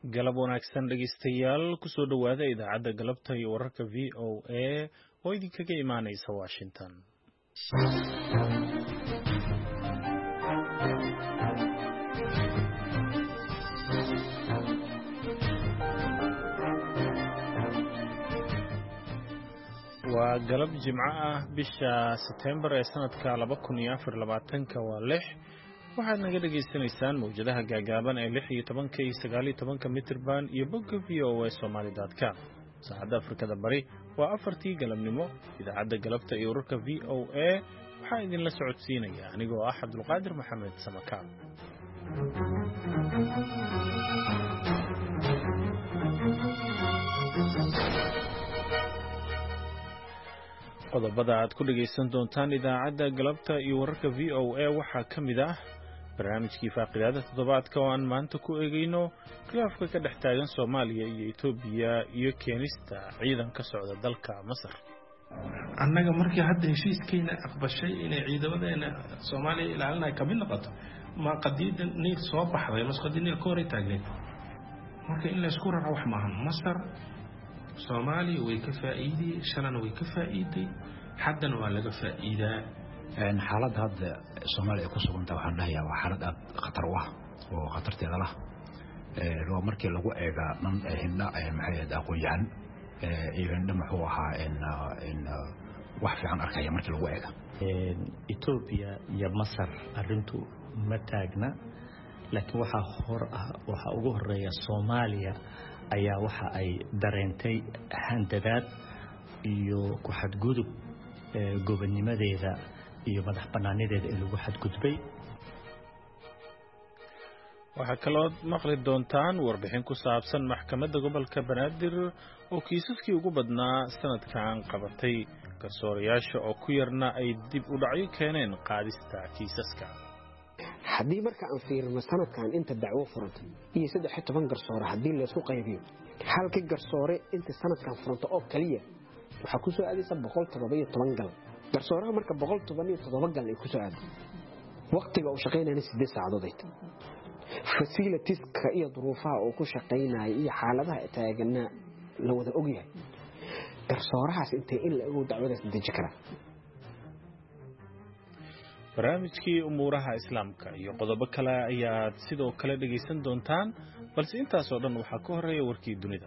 galab wanaagsan dhegeystayaal kusoo dhawaada idaacadda galabta iyo wararka VOA oo idinkaga imaaneysa Washington. waa galab jimco ah bisha September ee sanadka 2024 waa 6 waxaad naga dhageysanaysaan mawjadaha gaagaaban ee 16 iyo 19 mitir band iyo bogga voasomali.com. saacadda Afrikada Bari waa 4tii galabnimo. idaacadda galabta iyo wararka VOA waxaa idin la socodsiinaya anigoo ah Abdulqaadir Maxamed Samakaan. qodobada aad ku dhageysan doontaan idaacadda galabta iyo wararka VOA waxaa ka mid ah barnaamijkii faaqidaada toddobaadka oo aan maanta ku eegayno khilaafka ka dhex taagan Soomaaliya iyo Itoobiya iyo keenista ciidan ka socda dalka Masar. annaga markii hadda heshiiskeena aqbashay inay ciidamadeena Soomaaliya ilaalinay ka mid noqoto ma qadiidan niil soo baxday masqadiin ka hor taagneed marka in la isku raaco wax maahan. Masar Soomaaliya way ka faa'iiday, shalana way ka faa'iiday, haddana waa laga faa'iidaa. xaalad hadda Soomaaliya ku suganta waxaan dhahayaa waa xaalad aad khatar ah oo khatarteeda lah loo markii lagu eega man hindha maxay aqoon-yahan iyo hindha muxuu ahaa in wax fiican arkaya markii lagu eega Ethiopia iyo Masar arintu ma taagna, laakiin waxa ugu horeeya Soomaaliya ayaa waxa ay dareentay handadaad iyo ku xadgudub gobonnimadeeda iyo madax banaanadeeda ee lagu xadgudbay. waxaa kaloo maqli doontaan warbixin ku saabsan maxkamadda gobolka Banaadir oo kiisaskii ugu badnaa sanadkan qabatay garsoorayaasha oo ku yarna ay dib u dhacyo keeneen qaadista kiisaska. haddii marka aan fiirino sanadkan inta dacwo furantay iyo 13 garsoore haddii la isku qaybiyo halkii garsoore inta sanadkan furanta oo kaliya waxa ku soo aadaysa 117 gal. garsooraha marka 117 gal ay ku soo aaday waqtiga uu shaqeynayna 8 saacadood. facilitieska iyo duruufaha uu ku shaqeynay iyo xaaladaha taagana la wada ogyahay. garsoorahaas intee in la ogo dacwadaas deji kara. barnaamijkii umuuraha islaamka iyo qodobo kale ayaad sidoo kale dhageysan doontaan, balse intaas oo dhan waxaa ka horeeya warkii dunida.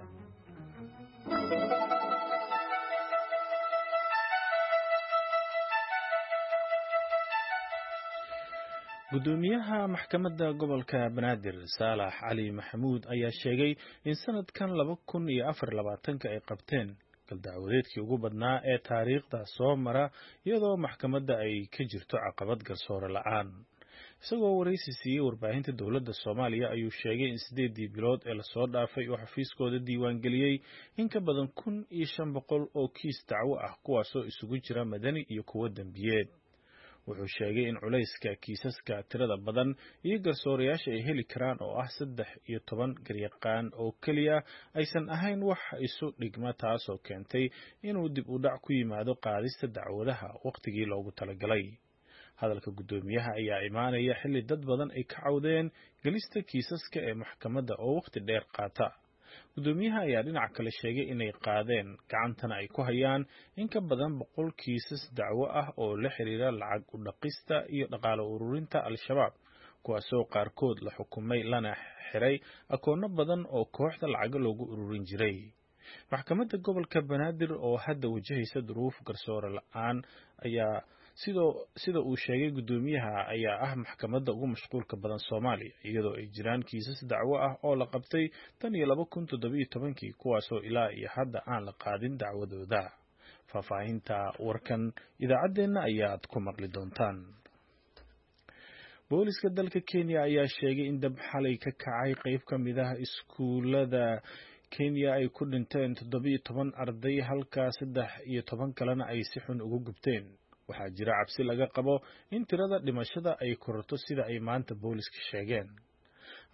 gudoomiyaha maxkamadda gobolka Banaadir Saalax Cali Maxamuud ayaa sheegay in sanadkan 2024 ay qabteen galdacwadeedkii ugu badnaa ee taariikhda soo mara iyadoo maxkamadda ay ka jirto caqabad garsoore la'aan. isagoo wareysi siiyey warbaahinta dowladda Soomaaliya ayuu sheegay in 8 bilood ee la soo dhaafay oo xafiiskooda diiwaan geliyay in ka badan 1500 oo kiis dacwo ah kuwaasoo isugu jira madani iyo kuwa dambiyeed. wuxuu sheegay in culayska kiisaska tirada badan iyo garsoorayaasha ay heli karaan oo ah 13 garyaqaan oo kaliya aysan ahayn wax isu dhigma, taasoo keentay inuu dib u dhac ku yimaado qaadista dacwadaha waqtigii loogu talagalay. hadalka gudoomiyaha ayaa imaanaya xilli dad badan ay ka cawdeen gelista kiisaska ee maxkamadda oo waqti dheer qaata. gudoomiyaha ayaa dhinac kale sheegay inay qaadeen gacantana ay ku hayaan in ka badan 100 kiisas dacwo ah oo la xiriira lacag u dhaqista iyo dhaqaale ururinta Al-Shabaab, kuwaasoo qaarkood la xukumay lana xiray akoonno badan oo kooxda lacag loogu ururin jiray. maxkamadda gobolka Banaadir oo hadda wajahaysa duruuf garsoore la'aan ayaa sida uu sheegay gudoomiyaha ayaa ah maxkamadda ugu mashquulka badan Soomaaliya, iyadoo ay jiraan kiisas dacwo ah oo la qabtay tan iyo 2017 kuwaasoo ilaa iyo hadda aan la qaadin dacwadooda. faahfaahinta warkan idaacadeena ayaad ku maqli doontaan. booliska dalka Kenya ayaa sheegay in dab xalay ka kacay qayb ka mid ah iskuulada Kenya ay ku dhinteen 17 arday halka 13 kalena ay si xun ugu gubteen. waxaa jira cabsi laga qabo in tirada dhimashada ay kororto sida ay maanta booliska sheegeen.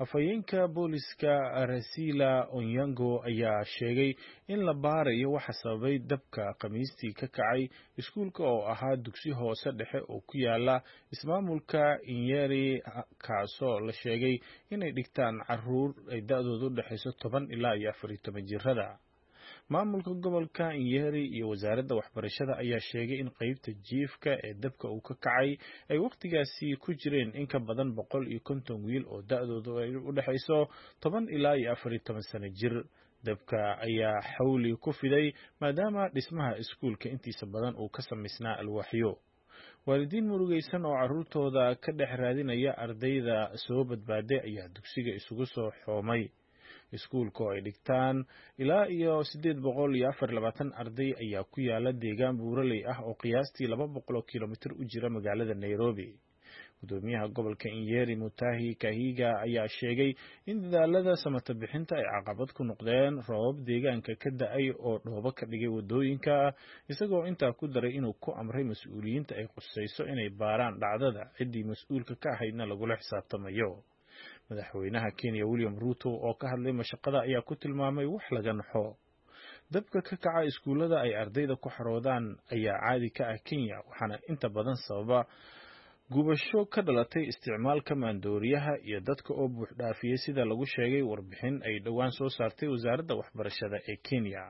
afhayeenka booliska Aracila Onyango ayaa sheegay in la baarayo waxa sababay dabka Khamiistii ka kacay iskuulka oo ahaa dugsi hoose dhexe oo ku yaala ismaamulka Nyeri kaasoo la sheegay inay dhigtaan caruur ay da'doodu u dhaxayso 10 ilaa 14 jirada. maamulka gobolka Nyeri iyo wasaaradda waxbarashada ayaa sheegay in qaybta jiifka ee dabka uu ka kacay ay waqtigaasi ku jireen in ka badan 150 wiil oo da'doodu ay u dhaxayso 10 ilaa 14 sano jir. dabka ayaa xawli ku fiday maadaama dhismaha iskuulka intiisa badan uu ka samaysnaa alwaaxyo. waalidiin murugaysan oo carruurtooda ka dhex raadinaya ardayda soo badbaaday ayaa dugsiga isugu soo xoomay. iskuulka oo ay dhigtaan ilaa iyo 824 arday ayaa ku yaala deegaan buuraley ah oo qiyaastii 200 kilomitir u jira magaalada Nairobi. gudoomiyaha gobolka Nyeri Mutahi Kahiga ayaa sheegay in dadaalada samata bixinta ay caqabad ku noqdeen roobab deegaanka ka da'ay oo dhoobo ka dhigay wadooyinka, isagoo intaa ku daray inuu ku amray mas'uuliyiinta ay qusayso inay baaraan dhacdada ciddii mas'uulka ka ahaydna lagula xisaabtamayo. madaxweynaha Kenya William Ruto oo ka hadlay mashaqada ayaa ku tilmaamay wax laga naxo. dabka ka kaca iskuulada ay ardayda ku xaroodaan ayaa caadi ka ah Kenya, waxaana inta badan sababa gubasho ka dhalatay isticmaalka maandooriyaha iyo dadka oo buux dhaafiyay sida lagu sheegay warbixin ay dhowaan soo saartay wasaaradda waxbarashada ee Kenya.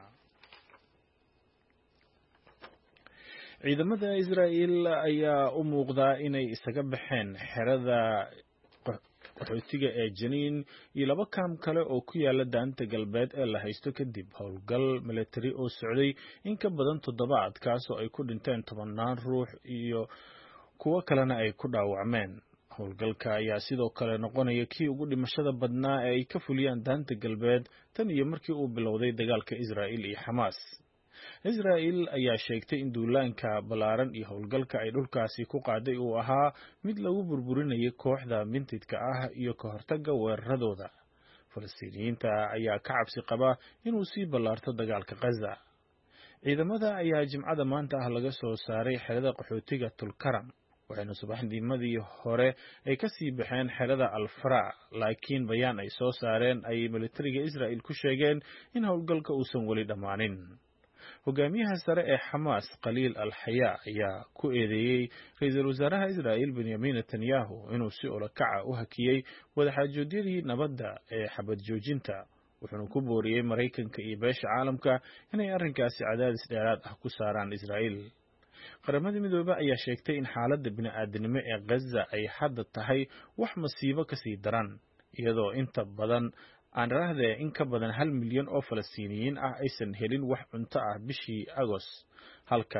ciidamada Israa'iil ayaa u muuqda inay isaga baxeen xerada qaxootiga ee Janiin iyo 2 kaam kale oo ku yaala daanta galbeed ee la haysto kadib howlgal military oo socday in ka badan 7 kaasoo ay ku dhinteen 10 ruux iyo kuwa kalena ay ku dhaawacmeen. howlgalka ayaa sidoo kale noqonaya kii ugu dhimashada badnaa ee ay ka fuliyaan daanta galbeed tan iyo markii uu bilowday dagaalka Israa'iil iyo Xamaas. Israa'iil ayaa sheegtay in duulaanka balaaran iyo howlgalka ay dhulkaasi ku qaaday uu ahaa mid lagu burburinayo kooxda mintidka ah iyo ka hortagga weeraradooda. Falastiiniyiinta ayaa ka cabsi qaba inuu sii ballaarto dagaalka Gaza. ciidamada ayaa Jimcada maanta laga soo saaray xerada qaxootiga Tulkaram, waxayna subaxnimadii hore ay ka sii baxeen xerada Al-Fara, laakiin bayaan ay soo saareen ay militariga Israa'iil ku sheegeen in howlgalka uusan weli dhammaanin. hogaamiyaha sare ee Xamaas Khaliil al-Haya ayaa ku eedeeyay ra'iisul wasaaraha Israa'iil Benjamin Netanyahu inuu si olakaca u hakiyay wadaxaajoodiyadii nabadda ee xabad joojinta, wuxuuna ku booriyay Mareykanka iyo beesha caalamka inay arrinkaasi cadaadis dheeraad ah ku saaraan Israa'iil. qaramada midoobay ayaa sheegtay in xaaladda bini'aadanimo ee Gaza ay hadda tahay wax masiibo ka sii daran, iyadoo inta badan in ka badan 1 milyan oo Falastiiniyiin ah aysan helin wax cunto ah bishii Agost, halka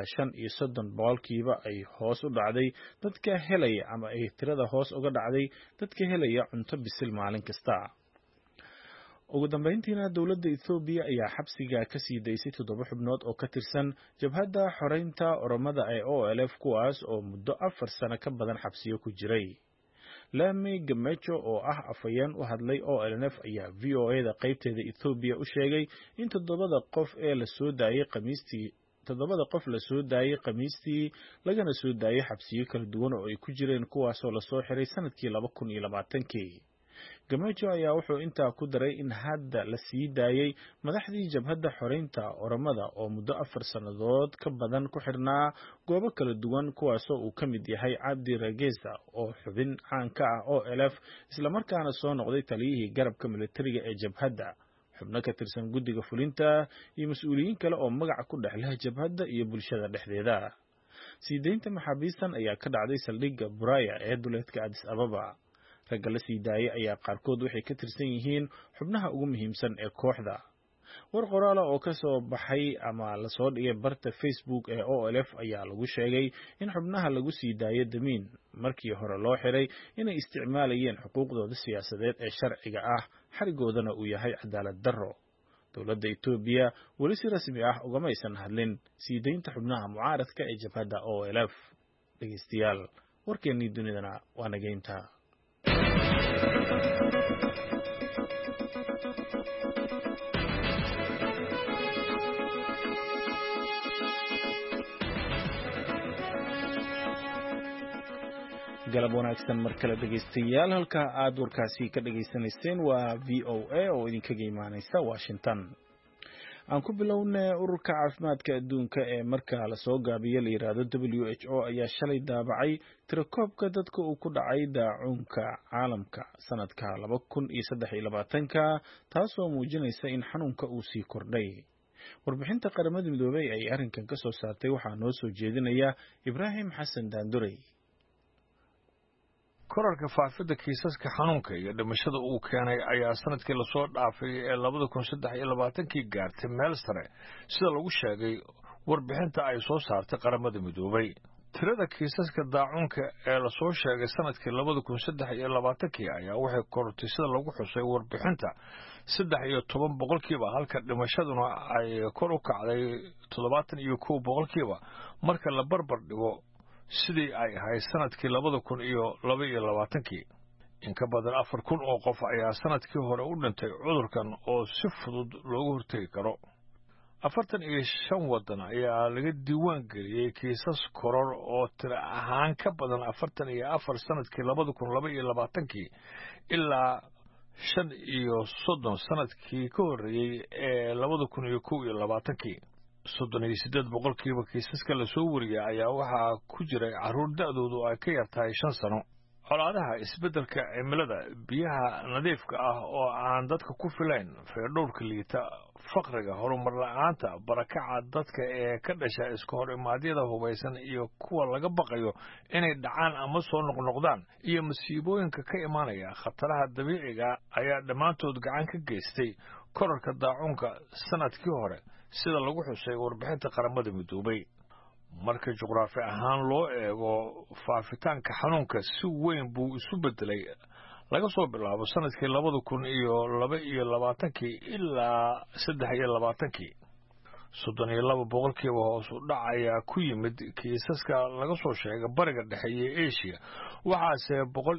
35% ay hoos u dhacday dadka helaya ama ay tirada hoos uga dhacday dadka helaya cunto bisil maalin kasta. ugu dambeyntiina dowladda Ethiopia ayaa xabsiga ka sii daysay 7 xubnood oo ka tirsan jabhadda xoreynta Oromada ee OLF kuwaas oo muddo 4 sano ka badan xabsiyo ku jiray. Lami Gamecho oo ah afhayeen u hadlay OLF ayaa VOA-da qaybteeda Ethiopia u sheegay in 7 qof ee la soo daayay Khamiistii lagana soo daayay xabsiyo kala duwan oo ay ku jireen kuwaasoo la soo xiray sanadkii 2020. Gamecho ayaa wuxuu intaa ku daray in hadda la sii daayay madaxdii jabhadda xoreynta Oromada oo muddo 4 sanadood ka badan ku xirnaa goobo kala duwan kuwaasoo uu ka mid yahay Cabdi Ragesa oo xubin caan ka ah OLF isla markaana soo noqday taliyihii garabka militariga ee jabhadda, xubno ka tirsan guddiga fulinta iyo mas'uuliyiin kale oo magac ku dhex leh jabhadda iyo bulshada dhexdeeda. sii deynta maxaabiistan ayaa ka dhacday saldhigga Buraya ee duleedka Addis Ababa. ragga la sii daayay ayaa qaarkood waxay ka tirsan yihiin xubnaha ugu muhiimsan ee kooxda. war qoraala oo ka soo baxay ama la soo dhigay barta Facebook ee OLF ayaa lagu sheegay in xubnaha lagu sii daayay damiin markii hore loo xiray inay isticmaalayeen xuquuqdooda siyaasadeed ee sharciga ah, xarigoodana uu yahay cadaalad darro. dowladda Ethiopia weli si rasmi ah ugama aysan hadlin sii deynta xubnaha mucaaradka ee jabhadda OLF. dhegeystayaal, warkeennii dunidana waa nageynta. galab wanaagsan mar kale dhegaystayaal halka aad warkaasi ka dhageysanayseen waa VOA oo idinkaga imaanaysa Washington. aan ku bilownay ururka caafimaadka adduunka ee marka la soo gaabiyo la yiraahdo WHO ayaa shalay daabacay tirakoobka dadka uu ku dhacay daacuunka caalamka sanadka 2023 taasoo muujinaysa in xanuunka uu sii kordhay. warbixinta qaramada midoobay ay arrinkan ka soo saartay waxaa noo soo jeedinaya Ibraahim Xasan Daandurey. korarka faafidda kiisaska xanuunka iyo dhimashada uu keenay ayaa sanadkii lasoo dhaafay ee 2023 gaartay meel sare sida lagu sheegay warbixinta ay soo saartay qaramada midoobay. tirada kiisaska daacuunka ee lasoo sheegay sanadkii 2023 ayaa waxay korortay sida lagu xusay warbixinta 13% halka dhimashaduna ay kor u kacday 71% marka la barbar dhigo sidii ay ahayd sanadkii 2022. in ka badan 4,000 oo qof ayaa sanadkii hore u dhintay cudurkan oo si fudud looga hortegi karo. 45 waddan ayaa laga diiwaan geliyey kiisas koror oo tiro ahaan ka badan 44 sanadkii 2022 ilaa 35 sanadkii ka horreeyey ee 2021. 38% kiisaska la soo wariyay ayaa waxaa ku jiray carruur da'doodu ay ka yartahay 5 sano. colaadaha isbeddelka cimilada, biyaha nadiifka ah oo aan dadka ku filayn, feerdhowrka liita, faqriga, horumar la'aanta, barakaca dadka ee ka dhasha iska hor imaadyada hubaysan iyo kuwa laga baqayo inay dhacaan ama soo noqnoqdaan, iyo masiibooyinka ka imaanaya khataraha dabiiciga ayaa dhammaantood gacan ka geystay korarka daacuunka sanadkii hore sida lagu xusay warbixinta qaramada midoobay. marka juqraafi ahaan loo eego faafitaanka xanuunka si weyn buu isu bedelay laga soo bilaabo sanadkii 2022 ilaa 23. 32% hoos u dhac ayaa ku yimid kiisaska laga soo sheegay bariga dhexe iyo Asia, waxaase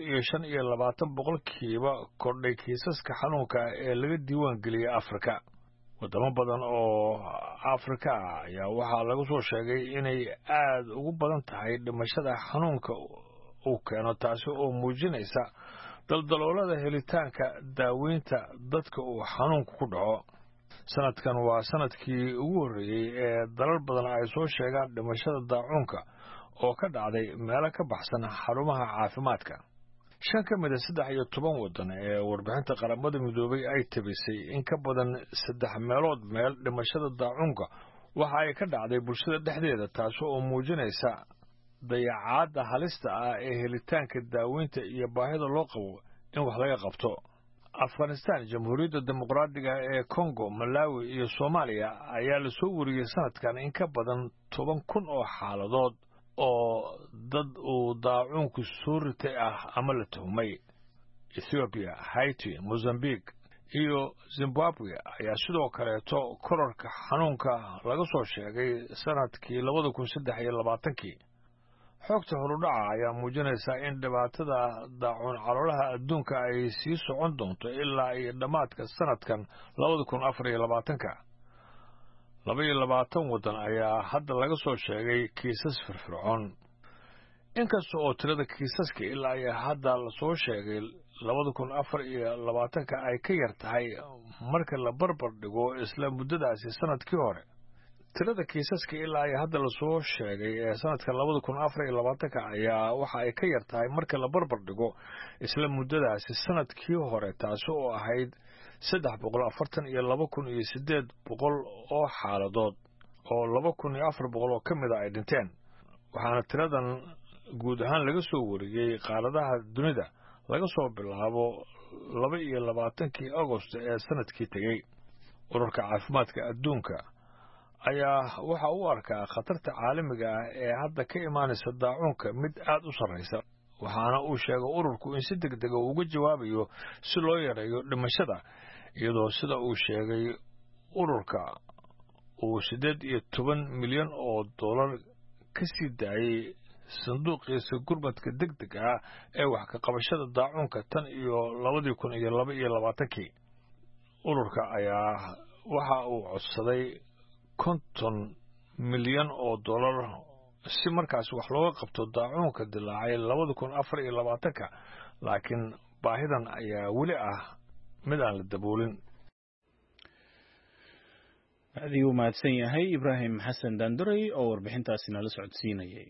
125% kordhay kiisaska xanuunka ee laga diiwaan geliyay Afrika. wadamo badan oo Afrika ah ayaa waxaa lagu soo sheegay inay aad ugu badan tahay dhimashada xanuunka uu keeno, taasi oo muujinaysa daldaloolada helitaanka daaweynta dadka uu xanuunku ku dhaco. sanadkan waa sanadkii ugu horreeyey ee dalal badan ay soo sheegaan dhimashada daacuunka oo ka dhacday meelo ka baxsan xarumaha caafimaadka. 5 ka mid ah 13 waddan ee warbixinta qaramada midoobay ay tabisay in ka badan 3 meelood meel dhimashada daacuunka waxa ay ka dhacday bulshada dhexdeeda, taasoo oo muujinaysa dayacaadda halista ah ee helitaanka daaweynta iyo baahida loo qabo in wax laga qabto. Afghanistan, Jamhuuriyadda Dimuqraadiga ee Congo, Malawi iyo Soomaaliya ayaa la soo wariyay sanadkan in ka badan 10,000 oo xaaladood oo dad uu daacuunku soo ritay ah ama la tuhmay. Ethiopia, Haiti, Mozambique iyo Zimbabwe ayaa sidoo kaleeto kororka xanuunka laga soo sheegay sanadkii 2023. xogta horudhaca ayaa muujinaysa in dhibaatada daacuun caloolaha adduunka ay sii socon doonto ilaa iyo dhammaadka sanadkan 2024. 22 waddan ayaa hadda laga soo sheegay kiisas firfircoon. inkasta oo tirada kiisaska ilaa iyo hadda la soo sheegay 2024 ay ka yar tahay marka la barbar dhigo isla muddadaasi sanadkii hore. tirada kiisaska ilaa iyo hadda la soo sheegay ee sanadka 2024 ayaa waxa ay ka yar tahay marka la barbar dhigo isla muddadaasi sanadkii hore, taasi oo ahayd 342,800 oo xaaladood oo 2,400 oo ka mid ay dhinteen. waxaana tiradan guud ahaan laga soo wariyey qaaradaha dunida laga soo bilaabo 22 Agost ee sanadkii tegey. ururka caafimaadka adduunka ayaa waxa uu arkaa khatarta caalamiga ah ee hadda ka imaanaysa daacuunka mid aad u sarreysa, waxaana uu sheegay ururku in si degdeg ah uga jawaabayo si loo yareeyo dhimashada, iyadoo sida uu sheegay ururka uu 18 milyan oo dollar ka sii daayay sanduuqiisa gurmadka degdeg ah ee wax ka qabashada daacuunka tan iyo 2022. ururka ayaa waxa uu codsaday $50 milyan si markaas wax looga qabto daacuunka dilaacay 2024 laakiin baahidan ayaa weli ah mid aan la daboolin. aad u mahadsan yahay Ibraahim Xasan Danduray oo warbixintaasi nala socodsiinayay.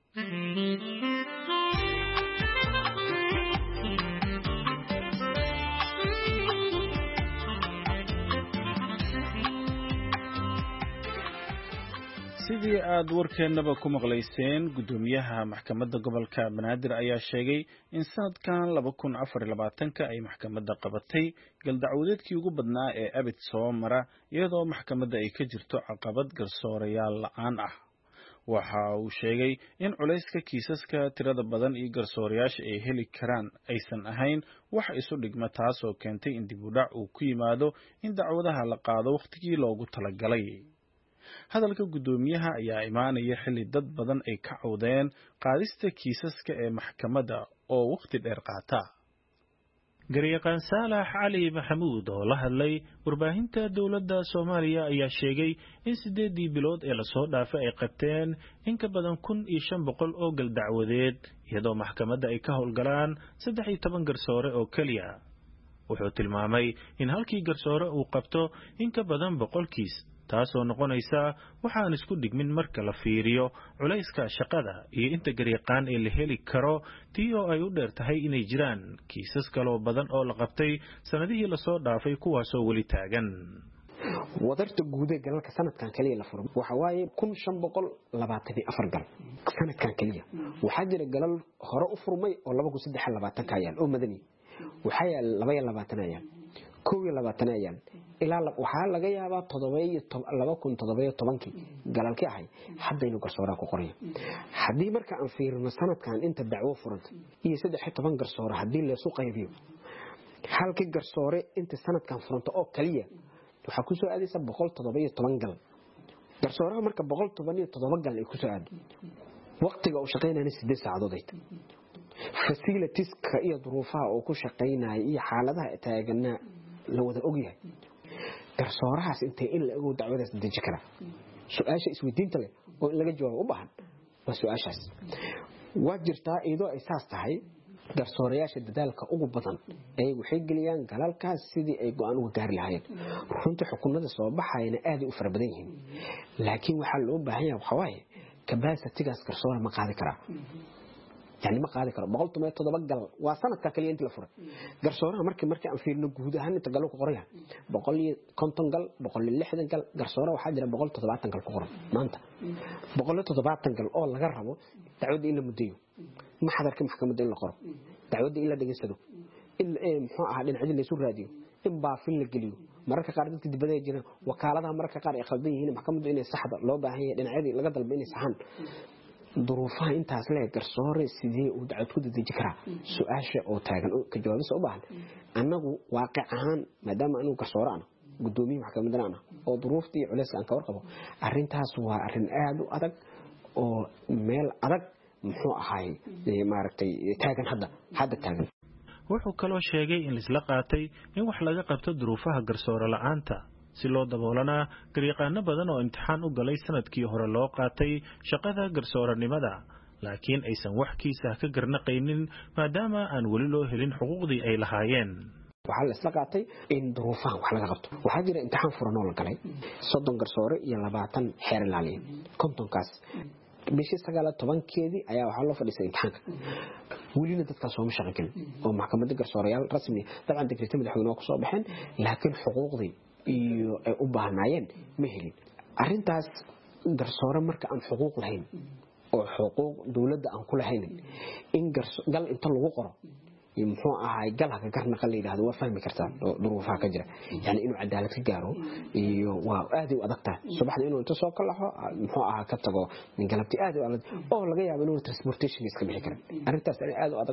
sidii aad warkeennaba ku maqlayseen gudoomiyaha maxkamadda gobolka Banaadir ayaa sheegay in sanadkan 2024 ay maxkamadda qabatay galdacwadeedkii ugu badnaa ee abid soo mara iyadoo maxkamadda ay ka jirto caqabad garsoorayaal la'aan ah. waxa uu sheegay in culayska kiisaska tirada badan iyo garsoorayaasha ay heli karaan aysan ahayn wax isu dhigma taasoo keentay in dib u dhac uu ku yimaado in dacwadaha la qaado waqtigii loogu talagalay. hadalka gudoomiyaha ayaa imaanaya xilli dad badan ay ka cawdeen qaadista kiisaska ee maxkamadda oo waqti dheer qaata. garyaqaan Saalax Cali Maxamuud oo la hadlay warbaahinta dowladda Soomaaliya ayaa sheegay in 8 bilood ee la soo dhaafay ay qabteen in ka badan 1500 oo gal dacwadeed iyadoo maxkamadda ay ka howlgalaan 13 garsoore oo kaliya. wuxuu tilmaamay in halkii garsoore uu qabto in ka badan 100 kiis taasoo noqonaysa waxaan isku dhigmin marka la fiiriyo culayska shaqada iyo inta garyaqaan ee la heli karo tii oo ay u dheer tahay inay jiraan kiisas kaloo badan oo la qabtay sanadihii la soo dhaafay kuwaasoo weli taagan. wadarta guud ee galalka sanadkan kaliya la furay waxa waaye 1524 gal sanadkan kaliya. waxaa jira galal hore u furmay oo 2023 ka yaal oo madani waxaa yaal 22 ayaan 21 ayaan ilaa waxaa laga yaabaa 2017 galalkii ahay hadda inuu garsoora ku qorayo. haddii marka aan fiirino sanadkan inta dacwo furantay iyo 13 garsoore haddii la soo qaybiyo halkii garsoore inta sanadkan furanta oo kaliya waxa ku soo aadaysa 117 gal. garsooraha marka 117 gal ay ku soo aado waqtiga uu shaqeynayna 8 saacadood ay facilities-ka iyo duruufaha uu ku shaqeynaayo iyo xaaladaha taagana la wada ogyahay. garsoorahaas intee in la ogow dacwadaas deji kara su'aasha isweydiinta leh oo in laga jawaabo u baahan waa su'aashaas. waa jirtaa iyadoo ay saas tahay garsoorayaasha dadaalka ugu badan ay waxay geliyaan galalkaas sidii ay go'aan uga gaari lahaayeen. runtii xukuumada soo baxayna aad u fara badan yihiin laakiin waxa loo baahan yahay waxa waaye capacity-gaas garsoora ma qaadi karaa يعني ما قاعد كره بقولت ما يتضبجل وسنة كلية أنت لفرق جرسورها مركي أن في النجودة هن تجلوك قريها بقول لي كنتن قل بقول لي لحد قل جرسورها وحاجة بقول تضبعت قل قرب ما أنت بقول له تضبعت قل الله جربه تعود إلى مديو ما حضر كم حكم مدين القرب تعود إلى دقيسته إلا إيه محاها لنعدل اللي يسور راديو إن بعفين الجليو مركا قاعدة تدبدا جنا وكالتها مركا قاعد يخلديه هنا محكمة مدين السحدة لو بهي لنعدل لقدر بين السحن duruufaha intaas le garsoore sidii uu dacwad ku dedeji karaa su'aasha oo taagan oo ka jawaabis u baahan annagu waaqic ahaan maadaama anu garsoore ana gudoomiye maxkamadda ana oo duruuftii culayska aan ka warqabo arintaas waa arin aad u adag oo meel adag muxuu ahay maaragtay taagan hadda taagan. wuxuu kaloo sheegay in isla qaatay in wax laga qabto duruufaha garsoore la'aanta si loo daboolana garyaqaano badan oo imtixaan u galay sanadkii hore loo qaatay shaqada garsooranimada laakiin aysan wax kiisa ka garnaqaynin maadaama aan weli loo helin xuquuqdii ay lahaayeen. waxaa la isla qaatay in duruufaha wax laga qabto waxaa jira imtixaan furan oo la galay 30 garsoore iyo 20 xeer ilaaliye kontonkaas bishii 19keedii ayaa waxaa loo fadhiisay imtixaanka welina dadkaas soo shaqeyn oo maxkamadda garsoorayaal rasmi dabcan dekreeto madaxweynaha ku soo baxeen laakiin xuquuqdii iyo ay u baahnaayeen ma helin. arintaas garsoore marka aan xuquuq lahayn oo xuquuq dawladda aan ku lahayn in gal inta lagu qoro muxuu ahay galka garnaqa la yiraahdo waa fahmi kartaa duruufaha ka jira yani inuu cadaalad ka gaaro iyo waa aad u adagtaa subaxda inuu inta soo kalaxo muxuu ahaa ka tago min galabti aad u adag oo laga yaabo inuu transportation iska bixi karo. arintaas aad u adag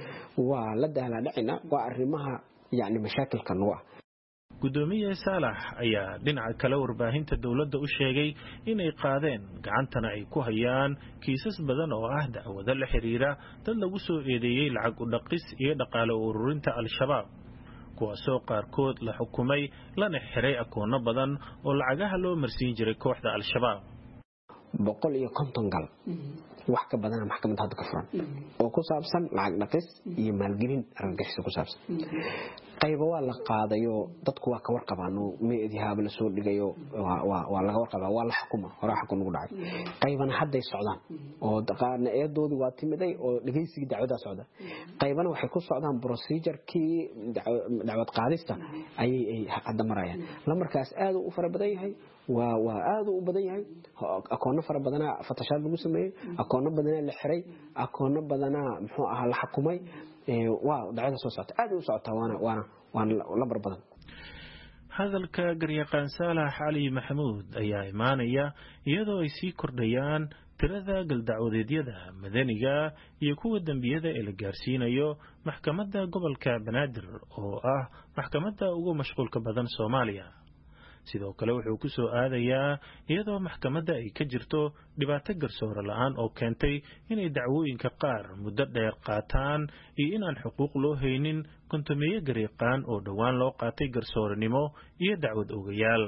waa la daalaa dhacina waa arrimaha yani mashaakilka noo ah. gudoomiye Saalax ayaa dhinaca kale warbaahinta dawladda u sheegay inay qaadeen gacantana ay ku hayaan kiisas badan oo ah dacwado la xiriira dad lagu soo eedeeyay lacag u dhaqis iyo dhaqaale ururinta al-shabaab kuwaasoo qaarkood la xukumay lana xiray akoonno badan oo lacagaha loo marsiin jiray kooxda al-shabaab. 150 gal wax ka badan maxkamadda hadda ka furan oo ku saabsan lacag dhaqis iyo maalgelin argagixis ku saabsan qayb waa la qaadayo dadku waa ka warqabaan oo meediyaha la soo dhigayo waa laga warqabaa waa la xukumo hore xukun ugu dhacay qaybana hadday socdaan oo daqaana eedoodi waa timiday oo dhageysiga dacwada socda qaybana waxay ku socdaan procedure-kii dacwad qaadista ay hadda marayaan lamarkaas aad u fara badan yahay waa aad u badan yahay akoonno fara badan fatashaad lagu sameeyay akoonno badan la xiray akoonno badan muxuu ahaa la xukumay waa dacwada soo socota aad u socota waana lambar badan hadalka garyaqaan Saalax Cali Maxamuud ayaa imaanaya iyadoo ay sii kordhayaan tirada galdacwadeedyada madaniga iyo kuwa dambiyada ee la gaarsiinayo maxkamadda gobolka Banaadir oo ah maxkamadda ugu mashquulka badan Soomaaliya sidoo kale wuxuu ku soo aadayaa iyadoo maxkamadda ay ka jirto dhibaato garsoor la'aan oo keentay inay dacwooyinka qaar muddo dheer qaataan iyo in aan xuquuq loo haynin kontomeeyo garyaqaan oo dhowaan loo qaatay garsooranimo iyo dacwad ogayaal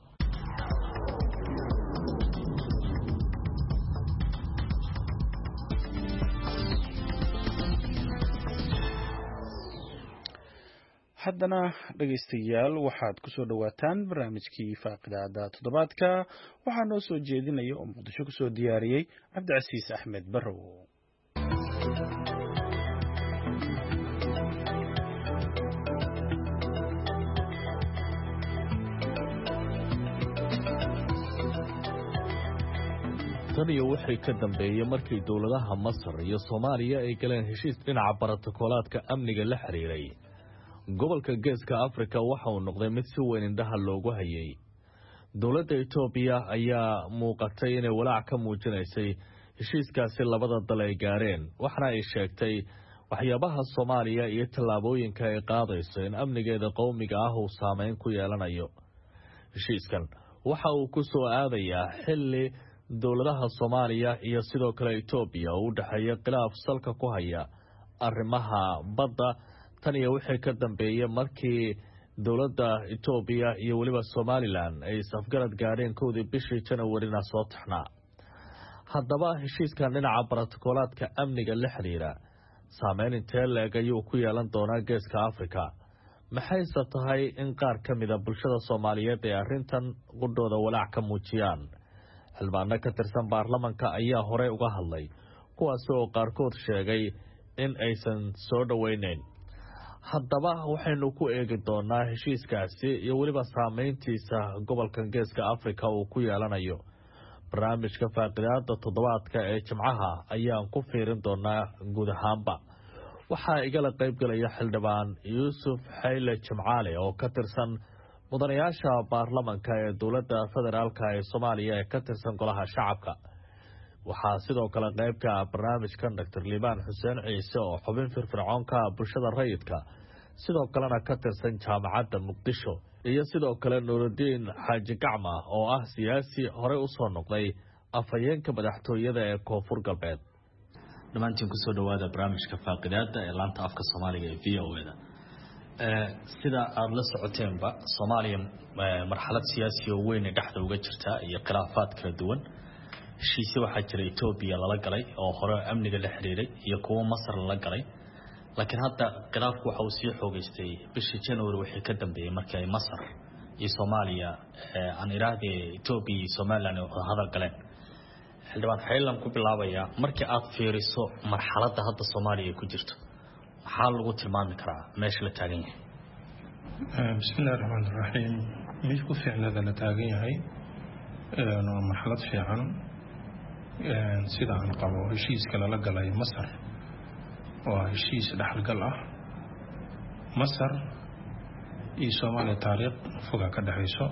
haddana dhagaystayaal waxaad ku soo dhawaataan barnaamijkii faaqidaada toddobaadka waxaa noo soo jeedinaya oo muqdisho ku soo diyaariyey cabdicasiis axmed barrow tan iyo wixii ka dambeeyay markii dowladaha Masar iyo Soomaaliya ay galeen heshiis dhinaca borotokoolaadka amniga la xiriiray gobolka Geeska Afrika waxa uu noqday mid si weyn indhaha loogu hayay dowladda Itoobiya ayaa muuqatay inay walaac ka muujinaysay heshiiskaasi labada dal ay gaareen waxana ay sheegtay waxyaabaha Soomaaliya iyo tallaabooyinka ay qaadayso in amnigeeda qowmiga ah uu saameyn ku yeelanayo heshiiskan waxa uu ku soo aadayaa xilli dowladaha Soomaaliya iyo sidoo kale Itoobiya oo u dhaxeeya khilaaf salka ku haya arrimaha badda tan iyo wixii ka dambeeyay markii dowladda Itoobiya iyo waliba Somaliland ay safgarad gaareen koodii bishii January-na soo taxnaa haddaba heshiiskan dhinaca borotokoolaadka amniga la xiriira saameyn intee leeg ayuu ku yeelan doonaa Geeska Afrika maxayse tahay in qaar ka mid a bulshada Soomaaliyeed ee arrintan qudhooda walaac ka muujiyaan xildhibaano ka tirsan baarlamanka ayaa hore uga hadlay kuwaas oo qaarkood sheegay in aysan soo dhaweyneyn haddaba waxaynu ku eegi doonaa heshiiskaasi iyo weliba saameyntiisa gobolkan Geeska Afrika uu ku yeelanayo barnaamijka faaqidaada toddobaadka ee Jimcaha ayaan ku fiirin doonaa guud ahaanba waxaa igala qayb galaya xildhibaan Yuusuf Xayle Jimcaale oo ka tirsan mudanayaasha baarlamanka ee dowladda federaalka ee Soomaaliya ee ka tirsan golaha shacabka waxaa sidoo kale qayb ka barnaamijkan Dr. Liibaan Xuseen Ciise oo xubin firfircoon ka bulshada rayidka sidoo kalena ka tirsan jaamacadda Muqdisho iyo sidoo kale Nuurudiin Xaaji Gacma oo ah siyaasi hore u soo noqday afhayeenka madaxtooyada ee Koonfur Galbeed dhamaantiin ku soo dhawaada barnaamijka faaqidaada ee laanta afka Soomaaliga ee VOA-da sida aad la socoteenba Soomaaliya marxalad siyaasi oo weyn dhexda uga jirta iyo khilaafaad kala duwan heshiisyo waxaa jira Itoobiya lala galay oo hore amniga la xiriiray iyo kuwa Masar lala galay laakiin hadda khilaafku waxa uu sii xoogaystay bishii January wixii ka dambeeyay markii ay Masar iyo Soomaaliya aan iraahday Itoobiya iyo Somaliland oo hadal galeen xildhibaan Xaylan ku bilaabaya markii aad fiiriso marxaladda hadda Soomaaliya ku jirto maxaa lagu tilmaami karaa meesha la taagan yahay bismillaahir rahmaanir rahiim meesha ku fiicnada la taagan yahay waa marxalad fiican sida aan qabo heshiiska lala galay Masar waa heshiis dhaxalgal ah Masar iyo Soomaaliya taariikh foga ka dhaxayso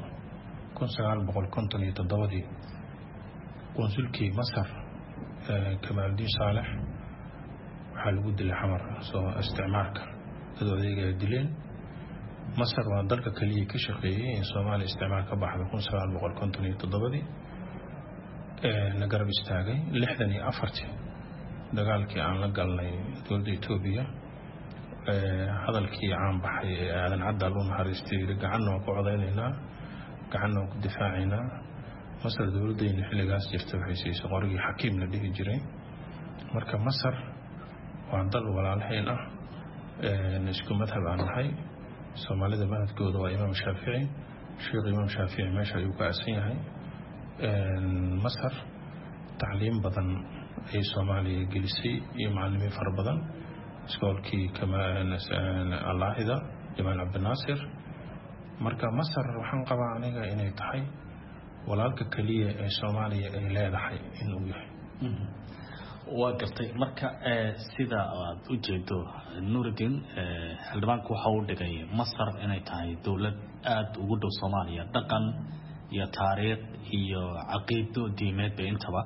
1957 konsulkii Masar Kamaaldiin Saalex waxaa lagu dilay xamar soo isticmaalka dad adeega dileen Masar waa dalka kaliya ka shaqeeyay in Soomaaliya isticmaal ka baxdo 1957 la garab istaagay 64 dagaalkii aan la galnay dowladda Itoobiya hadalkii aan baxay aadan cadda loo naxariistay gacan oo ku codeynayna gacan oo ku difaacaynaa masar dowladdeena xilligaas jirta waxay siisay qorigii xakiim la dhihi jiray marka masar waa dal walaalhayn ah isku madhab aan nahay soomaalida madhabkooda waa imaam shaafici sheekh imaam shaafici meesha ayuu ka aasan yahay masar tacliim badan ay soomaaliya gelisay iyo macallimiin fara badan iskoolkii allaahida jamaal cabdinaasir marka masar waxaan qabaa aniga inay tahay walaalka keliya ee soomaaliya ay leedahay inuu yahay waa gartay marka sida aad u jeedo nuuruddin xildhibaanku waxa uu dhigay masar inay tahay dowlad aada ugu dhow soomaaliya dhaqan iyo taariikh iyo caqiido diimeed bay intaba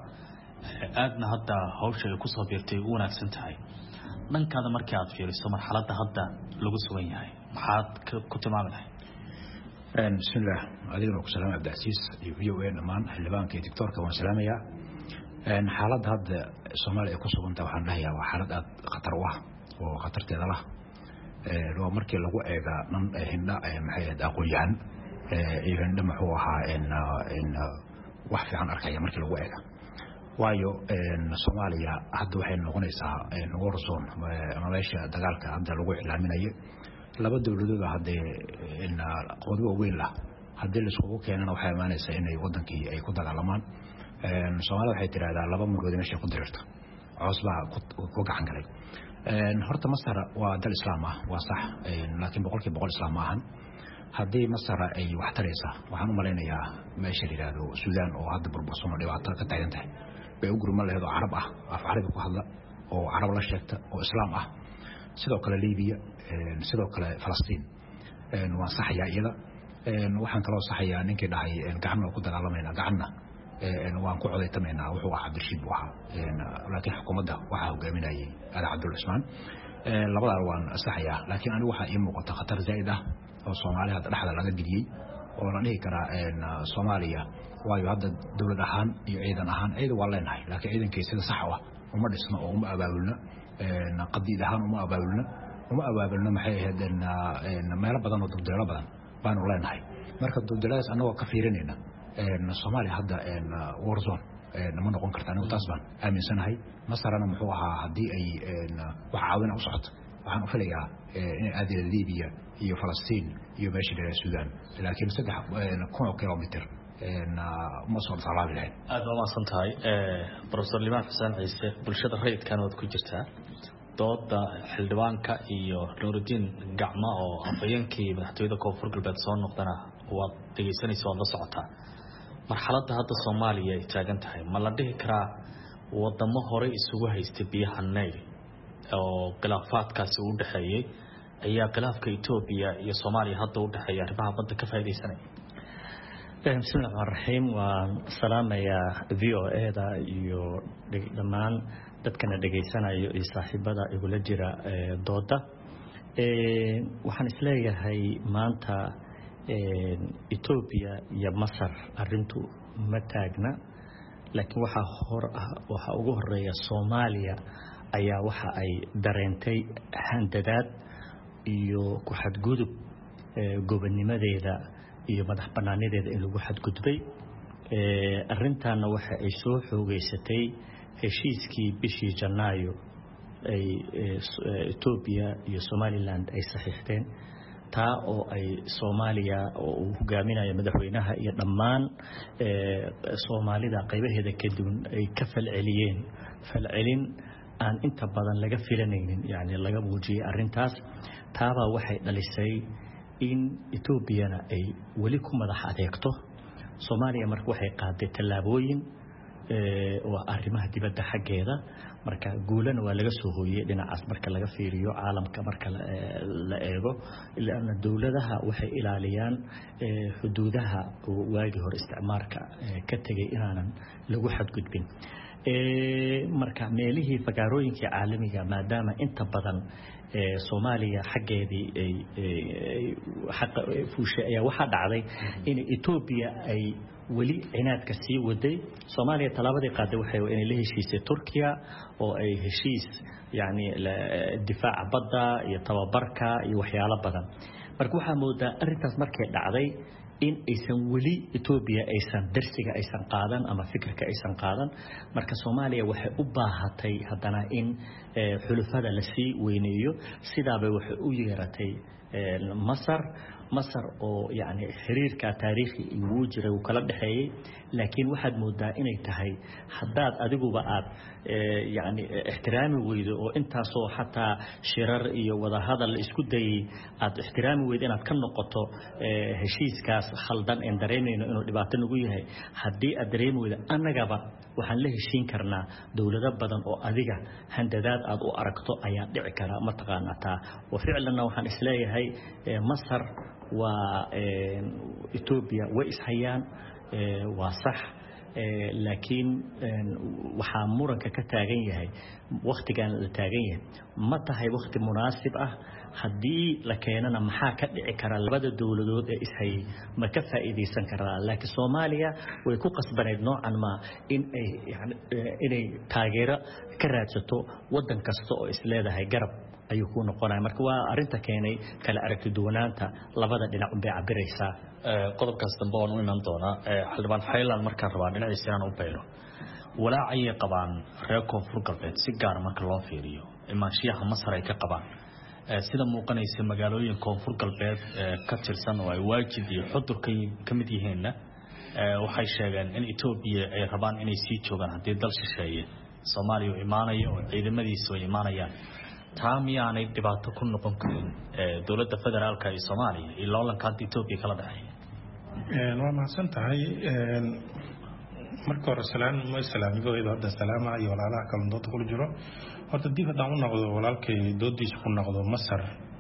aadna hadda hawsha ay kusoo biirtay u wanaagsan tahay dhankaada markii aad fiiriso marxaladda hadda lagu sugan yahay maxaad ku tilmaami lahayd bismillaah adigana ku salaam cabdicasiis iyo VOA dhammaan xildhibaanka iyo doctorka waan salaamayaa xaaladda hadda Soomaaliya ay ku sugan tahay waxaan dhahayaa waa xaalad aad khatar u ah oo khatarteeda lah loo markii lagu eega nan hindha maxay ahayd aqoon-yahan iyo hindha muxuu ahaa in wax fiican arkaya markii lagu eega waayo Soomaaliya hadda waxay noqonaysaa war zone meesha dagaalka hadda lagu ilaaminayo laba dawladood hadda qodobada weyn la hadii la isku keenana waxay imaanaysaa inay wadankii ay ku dagaalamaan Soomaaliya waxay tiraahdaa laba murood meesha ku dirta cusba ku gacan galay horta Masar waa dal Islaam ah waa sax laakiin boqolkiiba boqol Islaam maahan hadii Masar ay wax taraysa waxaan u maleynayaa meesha yiraahdo Suudaan oo hadda burbursan oo dhibaato ka taagan tahay bay u gurma leedo Arab ah af Arabi ku hadla oo Arab la sheegta oo Islaam ah sidoo kale Liibiya sidoo kale Falastiin waa saxaya iyada waxaan kaloo saxaya ninkii dhahay gacmo ku dagaalamayna gacana waan ku codeytamaynaa wuxuu ahaa Abdulrashiid buu ahaa laakiin xukuumadda waxa hogaaminayay Ali Cabdul Usmaan labada waan saxaya laakiin anigu waxa ii muuqata khatar zaid ah oo Soomaaliya dhaxda laga digiyay oo la dhihi kara Soomaaliya waayo hadda dawlad ahaan iyo ciidan ahaan ciidan waa leenahay laakiin ciidankiisa sida sax ah uma dhisno oo uma abaabulna qadiid ahaan uma abaabulna maxay ahayd meel badan oo dawlado badan baan u leenahay marka dawladahaas anagoo ka fiirinayna Soomaaliya hadda war zone ma noqon kartaa anigu taas baan aaminsanahay Masarna muxuu ahaa hadii ay wax caawin u socoto waxaan u filayaa in aadada Liibiya iyo Falastiin iyo meesha Suudaan laakiin 3 kilomitir ma soo salaabi lahayn aad waa santahay Professor Limaan Xuseen Ciise bulshada rayidkan wad ku jirtaa dooda xildhibaanka iyo Nuuruddin Gacma oo afayeenkii madaxtooyada Koonfur Galbeed soo noqdana waa dhageysanaysaa oo la socotaa marxaladda hadda Soomaaliya ay taagan tahay ma la dhihi karaa wadamo hore isugu haystay biyaha Nile oo khilaafaadkaasi u dhaxeeyay ayaa khilaafka Itoobiya iyo Soomaaliya hadda u dhaxeeya arrimaha badda ka faa'iideysanay bismillaahir rahmaanir rahiim waan salaamayaa VOA-da iyo dhammaan dadkana dhageysanayo iyo saaxiibada igula jira dooda waxaan isleeyahay maanta Ethiopia iyo Masar arintu ma taagna laakiin waxa ugu horeeya Soomaaliya ayaa waxa ay dareentay handadaad iyo ku xadgudub gobonnimadeeda iyo madax banaanadeeda in lagu xadgudbay arintana waxa ay soo xoogeysatay heshiiskii bishii Janaayo ay Ethiopia iyo Somaliland ay saxiixdeen taa oo ay Soomaaliya oo uu hogaaminayo madaxweynaha iyo dhammaan Soomaalida qaybaheeda ka duwan ay ka falcelin aan inta badan laga filanaynin yani laga muujiyay arintaas taaba waxay dhalisay in Ethiopia ay wali ku madax adeegto Soomaaliya marka waxay qaaday tallaabooyin oo arrimaha dibadda xaggeeda marka guulana waa laga soo hooyay dhinacaas marka laga fiiriyo caalamka marka la eego ilaa dawladaha waxay ilaaliyaan xuduudaha waagi hor isticmaalka ka tagay inaanan lagu xadgudbin marka meelihii fagaarooyinka caalamiga maadaama inta badan Soomaaliya xaggeedii xaq fuushay ayaa waxa dhacday in Ethiopia ay wali cinaadka sii waday Soomaaliya talaabadii qaaday waxay inay la heshiisay Turkiya oo ay heshiis yani difaaca badda iyo tababarka iyo waxyaalo badan marka waxaa moodaa arrintaas markay dhacday in aysan weli Ethiopia aysan darsiga aysan qaadan ama fikirka aysan qaadan marka Soomaaliya waxay u baahatay hadana in xulufada la sii weyneeyo sidaaba waxay u yeeratay Masar oo yani xiriirka taariikhi uu jiray uu kala dhaxeeyay laakiin waxaad moodaa inay tahay hadaad adiguba aad yani ixtiraami weydo oo intaas oo xataa shirar iyo wada hadal isku dayay aad ixtiraami weydo inaad ka noqoto heshiiskaas khaldan in dareemayno inuu dhibaato nagu yahay hadii aad dareemi weydo annagaba waxaan la heshiin karnaa dawlado badan oo adiga handadaad aad u aragto ayaa dhici kara ma taqaanataa oo ficilna waxaan isleeyahay Masar waa Ethiopia way ishayaan waa sax laakiin waxa muranka ka taagan yahay waqtigan la taagan yahay ma tahay waqti munaasib ah hadii la keenana maxaa ka dhici kara labada dawladood ee ishayay ma ka faa'iideysan karaan laakiin Soomaaliya way ku qasbaneed noocan ma in ay inay taageero ka raadsato wadan kasta oo isleedahay garab ayuu ku noqonay marka waa arinta keenay kala aragti duwanaanta labada dhinac u beecabiraysa qodobkaas dambe oo iman doona xildhibaan Highland marka rabaan dhinaciisa inaan u beelo walaacay qabaan reer koonfur galbeed si gaar marka loo fiiriyo imaanshiyaha Masar ay ka qabaan sida muuqanaysa magaalooyin koonfur galbeed ka tirsan oo ay waajid iyo xudur ka mid yihiin waxay sheegeen in Ethiopia ay rabaan inay sii joogaan hadii dal shisheeye Soomaaliya imaanayo oo ciidamadiisu ay imaanayaan taamiyaanay dhibaato ku noqon karin dawladda federaalka ee Soomaaliya iyo loolanka Ethiopia kala dhaxay waa mahadsan tahay marka hore salaamigooda hadda salaama iyo walaalaha kala dood ku jiro horta dib hadaan u noqdo walaalkay doodiisa ku noqdo Masar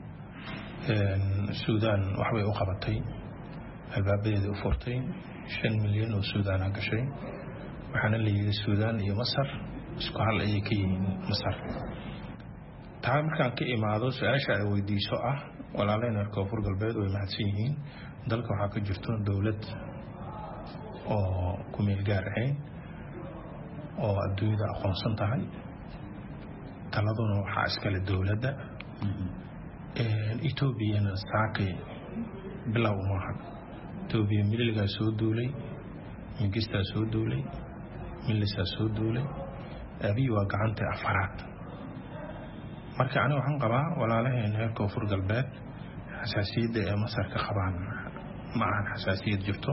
Suudaan wax way u qabatay albaabadeeda u furtay 5 milyan oo Suudaan ah gashay waxaana la yiri Suudaan iyo Masar isku hal ay ka yihiin Masar taa markaan ka imaado su'aasha ay weydiiso ah walaaleyna koonfur galbeed way mahadsan yihiin dalka waxa ka jirto dawlad oo ku meel gaar ah oo adduunyada aqoonsan tahay taladuna waxa iskale dawladda Ethiopia saakay bilow maaha Ethiopia mililiga soo duulay Mingista soo duulay Milisa soo duulay Abiy waa gacanta afaraad marka aniga waxaan qabaa walaalaheena reer koonfur galbeed xasaasiyadda ee Masar ka qabaan ma aan xasaasiyad jirto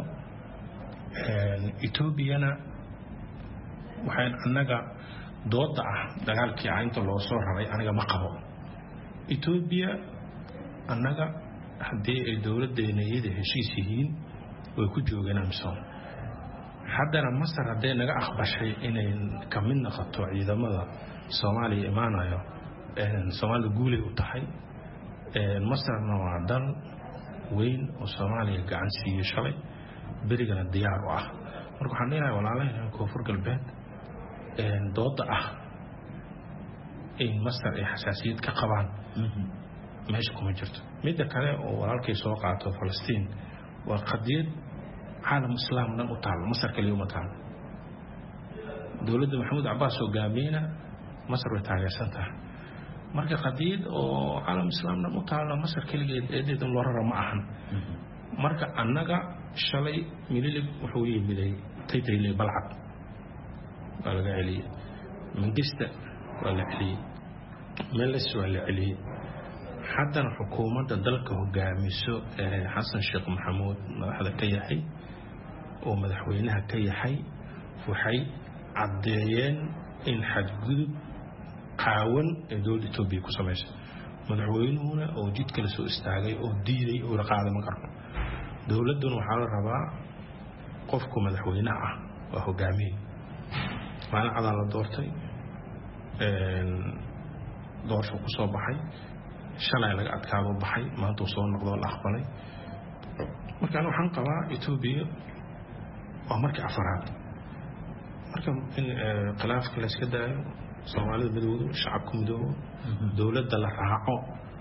Ethiopia waxaan annaga dooda ah dagaalkii inta loo soo raray aniga ma qabo Ethiopia annaga hadii ay dawladeena iyada heshiis yihiin way ku joogeen amsoon haddana Masar hadee naga aqbashay inay ka mid noqoto ciidamada Soomaaliya imaanayo Soomaaliya guulay u tahay Masarna waa dal weyn oo Soomaaliya gacan siiyay shalay berigana diyaar u ah marka waxaan leeyahay walaalaheena koonfur galbeed dooda ah in Masar ay xasaasiyad ka qabaan meesha kuma jirto midda kale oo walaalkay soo qaato Falastiin waa qadiyad caalam islaam dhan u taal Masar kaliya uma taal dawladda Maxamed Cabbaas hogaamiyana Masar way taageersan tahay marka qadiyad oo caalam islaam dhan u taal Masar kaliya eedeedan loo raro ma ahan marka annaga shalay mililib wuxuu yimiday taytayle balcad waa laga celiyay Mingista waa la celiyay Meles waa la celiyay haddana xukuumadda dalka hogaamiso Xasan Sheekh Maxamuud madaxda ka yahay oo madaxweynaha ka yahay waxay cadeeyeen in xadgudub qaawan ee dawladda Itoobiya ku sameysay madaxweynuhuna oo jidka la soo istaagay oo diiday oo raqaada ma qarno dawladuna waxa la rabaa qofku madaxweynaha ah waa hogaamiye maalin cadaal la doortay doorasho ku soo baxay shalay laga adkaado baxay maanta soo noqdo la aqbalay marka waxaan qabaa Ethiopia oo markii afaraad marka in khilaafka la iska daayo Soomaalida midowdo shacabka midowdo dawladda la raaco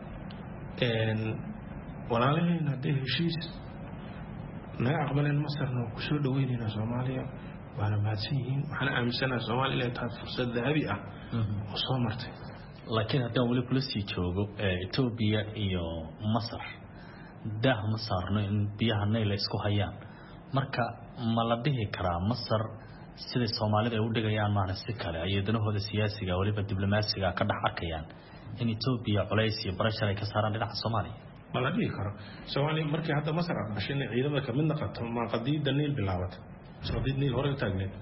walaalaheena hadii heshiis naga aqbaleen Masarna ku soo dhaweynayna Soomaaliya waana mahadsan yihiin waxaan aaminsanahay Soomaaliya inay tahay fursad dahabi ah oo soo martay laakiin haddaan wali kula sii joogo Ethiopia iyo Masar daah ma saarno in biyaha Nile isku hayaan marka ma la dhihi karaa Masar sida Soomaalida ay u dhigayaan maana si kale ay danahooda siyaasiga waliba diblomaasiga ka dhax arkayaan in Ethiopia culays iyo barashar ay ka saaraan dhinaca Soomaaliya ma la dhihi karo Soomaaliya markii hadda Masar aqbashay in ciidamada ka mid noqoto ma qadiida Nile bilaabatay qadiida Nile hore u taagneed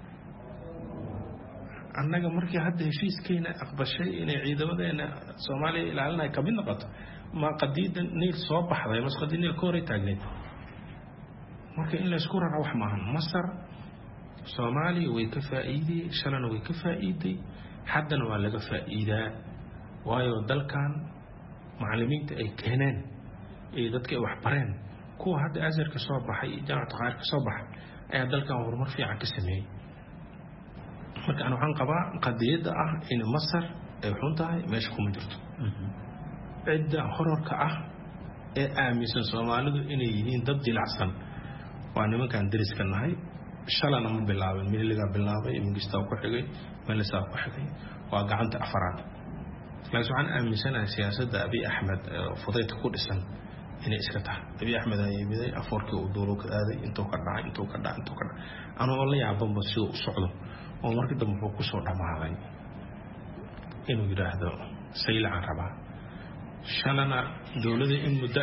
annaga markii hadda heshiiskeena aqbashay in ciidamadeena Soomaaliya ilaalinay ka mid noqoto ma qadiida Nile soo baxday mas qadiida Nile hore taagneed marka in la isku raaco wax maahan Masar Soomaaliya way ka faa'iiday shalana way ka faa'iiday haddana waa laga faa'iidaa waayo dalkan macallimiinta ay keeneen ee dadka wax bareen kuwa hadda azarka soo baxay jaamacada qaarka soo baxay ayaa dalkan horumar fiican ka sameeyay marka aan waxaan qabaa qadiyada ah in Masar ay xun tahay meesha kuma jirto cidda horarka ah ee aaminsan Soomaalidu inay yihiin dad dilacsan waa nimankan dariska nahay shalana ma bilaabin miliga bilaabay Mingisto ku xigay Melisa ku xigay waa gacanta afraad laakiin waxaan aaminsanahay siyaasadda Abiy Ahmed fudayd ku dhisan inay iska tahay Abiy Ahmed ay yimid afoorkii uu dooro ka aaday intuu ka dhacay anoo la yaabanba si uu socdo oo markii dambe uu ku soo dhamaaday inuu yiraahdo saylaan rabaa shalana dawladda in muddo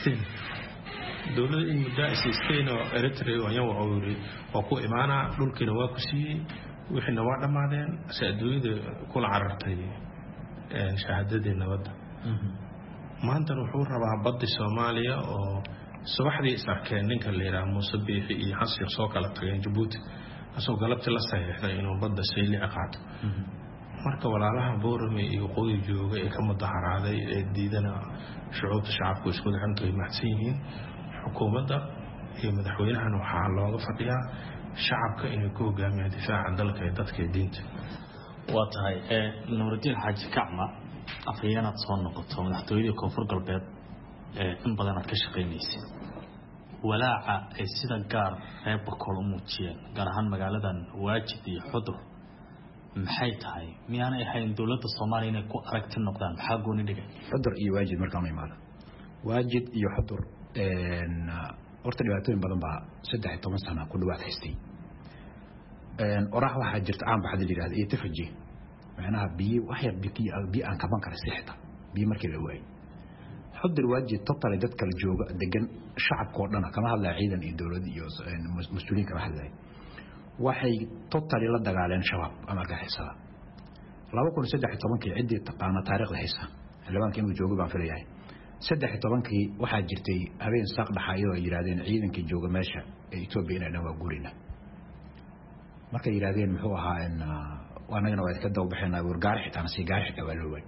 asiisteen oo Eritrea waa ku imaana dhulkiina waa ku siiyey wixina waa dhamaadeen saaduuyada kula carartay shahaadadii nabadda maanta wuxuu rabaa badda Soomaaliya oo subaxdii isarkeen ninka la yiraahdo Muuse Biixi iyo Xasan soo kala tageen Djibouti asoo galabti la saxiixday inuu badda sayli qaato marka walaalaha Boorame iyo qoy jooga ee ka mudaharaaday ee diidana shacabku isku dhacantay maxsan yihiin xukuumadda iyo madaxweynahan waxaa looga fadhiyaa shacabka inay ku hogaamiyaan difaaca dalka ee dadka diinta waa tahay Nuuridiin Xaaji Kacma afayeenaad soo noqoto madaxtooyada Koonfur Galbeed in badan aad ka shaqeynaysid walaaca ay sida gaar reeb Bakool u muujiyeen gaar ahaan magaaladan Waajid iyo Xudur maxay tahay miyaanay ahayn dawladda Soomaaliya inay ku aragti noqdaan maxaa gooni dhigay Xudur iyo Waajid markaan imaado Waajid iyo Xudur horta dhibaatooyin badan baa 13 sano ku dhawaad haystay orax waxa jirta aan baxad yiraahdo ee tafaji macnaha biyo wax yar biyo aan kaban kara sixta biyo markii la waayay Xudur Waajid total dad kala jooga degan shacabka dhan kama hadlaa ciidan iyo dawlad iyo mas'uuliyiin kala hadlay waxay total la dagaaleen shabaab ama ka xisaab 2013 cidii taqaana taariikhda haysa xilwaanka inuu joogo baan filayaa 13 waxaa jirtay habeen saaq dhaxayo ay yiraahdeen ciidankii jooga meesha ee Ethiopia inay waa guurina markay yiraahdeen muxuu ahaa in waanagana waa ka daw bixinaa wargaar xitaa si gaar xitaa waa loo way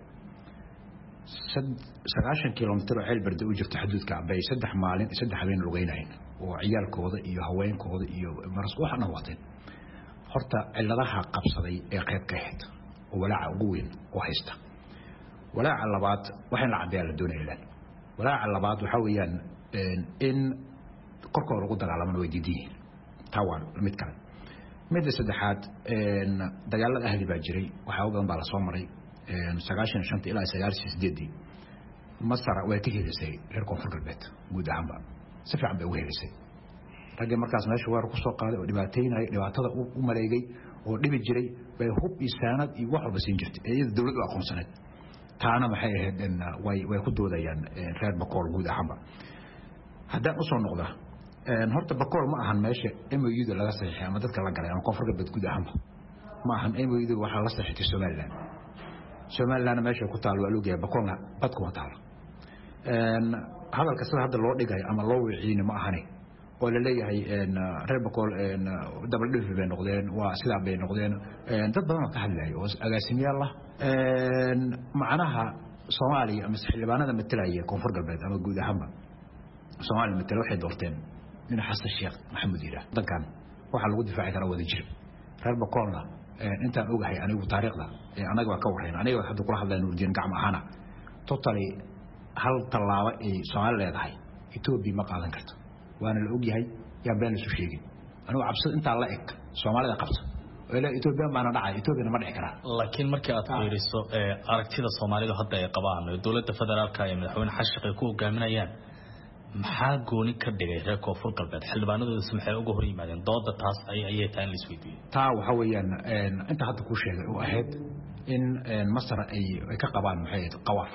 9 kilomitir oo xilbirda u jirta xuduudka bay 3 maalin 3 habeen lugeynayeen oo ciyaalkooda iyo haweenkooda iyo maras waxna wateen horta ciladaha qabsaday ee qayb ka ahayd oo walaaca ugu weyn oo haysta walaaca labaad waxaan la cadeeyay la doonayay walaaca labaad waxa weeyaan in korkooda ugu dagaalamana way diideen tawaan mid kale mid saddexaad dagaalada ahli baa jiray waxa ugu badan baa la soo maray 95 ilaa 98 Masar way ka helisay reer Koonfur Galbeed guud ahaanba si fiican bay u helisay ragga markaas meesha war ku soo qaaday oo dhibaatada u maleegay oo dhibi jiray bay hub isaanad iyo wax walba siin jirtay ee dawladdu aqoonsaneed taana maxay ahayd in way ku doodayaan reer Bakool guud ahaanba haddaan u soo noqdo horta Bakool ma ahan meesha MOU laga saxiixay ama dadka la galay ama Koonfur Galbeed guud ahaanba ma ahan MOU waxa la saxiixay Somaliland meesha ku taal waa lugaya Bakoolna badku waa taal hadalka sida hadda loo dhigay ama loo wiciin ma ahani oo la leeyahay reer Bakool double dhif bay noqdeen waa sida bay noqdeen dad badan oo ka hadlay oo agaasimiyaal ah macnaha Soomaaliya ama xildhibaanada matalaya Koonfur Galbeed ama guud ahaanba Soomaaliya matal waxay doorteen in Xasan Sheekh Maxamuud Ira dankan waxa lagu difaaci karaa wada jir reer Bakoolna intaan ogahay anigu taariikhda anaga waa ka wareen aniga waxa kula hadlay Nuuridiin gacmo ahana totally hal talaabo ee Soomaaliya leedahay Ethiopia ma qaadan karto waana la ogyahay yaa been isu sheegay anigu cabsad inta la eg Soomaalida qabto ila Ethiopia ma dhacay Ethiopia ma dhici kara laakiin markii aad fiiriso aragtida Soomaalidu hadda ay qabaan dawladda federaalka iyo madaxweyne Xasan Sheekh ku hogaaminayaan maxaa gooni ka dhigay reer koonfur galbeed xildhibaanadooda maxay uga hor yimaadeen dooda taas ayay tahay in la isweydiiyey taa waxa weeyaan inta hadda ku sheegay oo ahayd in Masar ay ka qabaan maxay qawaaf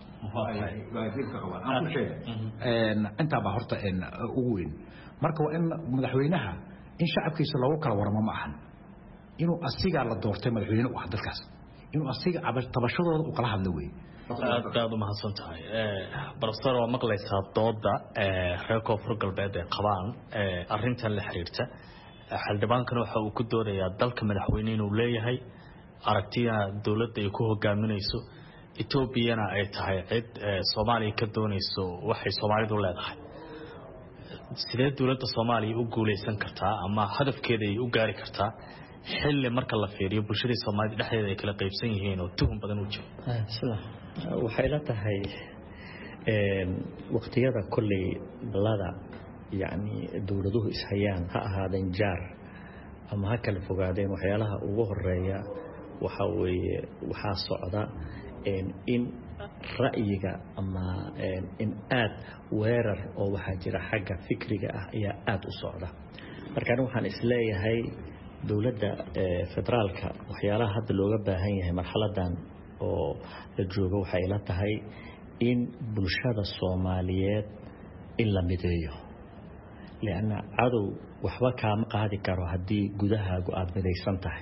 inta ba horta ugu weyn marka waa in madaxweynaha in shacabkiisa loogu kala waramo ma ahan inuu asiga la doortay madaxweyne u ah dalkaas inuu asiga tabashadooda u kala hadlo weey aad u mahadsan tahay professor waa maqlaysaa dooda reer koonfur galbeed ee qabaan arrintan la xiriirta xildhibaankana waxa uu ku doodayaa dalka madaxweyne inuu leeyahay aragtiya dawladda ay ku hogaaminayso Etoobiyana ay tahay cid Soomaaliya ka doonayso waxay Soomaalidu leedahay sidee dawladda Soomaaliya u guuleysan kartaa ama hadafkeeda ay u gaari kartaa xilli marka la fiiriyo bulshada Soomaalida dhexdeeda ay kala qaybsan yihiin oo tuhun badan u jiro waxay la tahay waqtiyada kulli balada yani dawladuhu ishayaan ha ahaadeen jaar ama ha kala fogaadeen waxyaalaha ugu horeeya waxa weeye waxa socda in ra'yiga ama in aad weerar oo waxa jira xagga fikriga ah ayaa aad u socda marka waxaan isleeyahay dawladda federaalka waxyaalaha hadda looga baahan yahay marxaladan oo la joogo waxay la tahay in bulshada Soomaaliyeed in la mideeyo leena cadow waxba kaama qaadi karo hadii gudahaagu aad midaysan tahay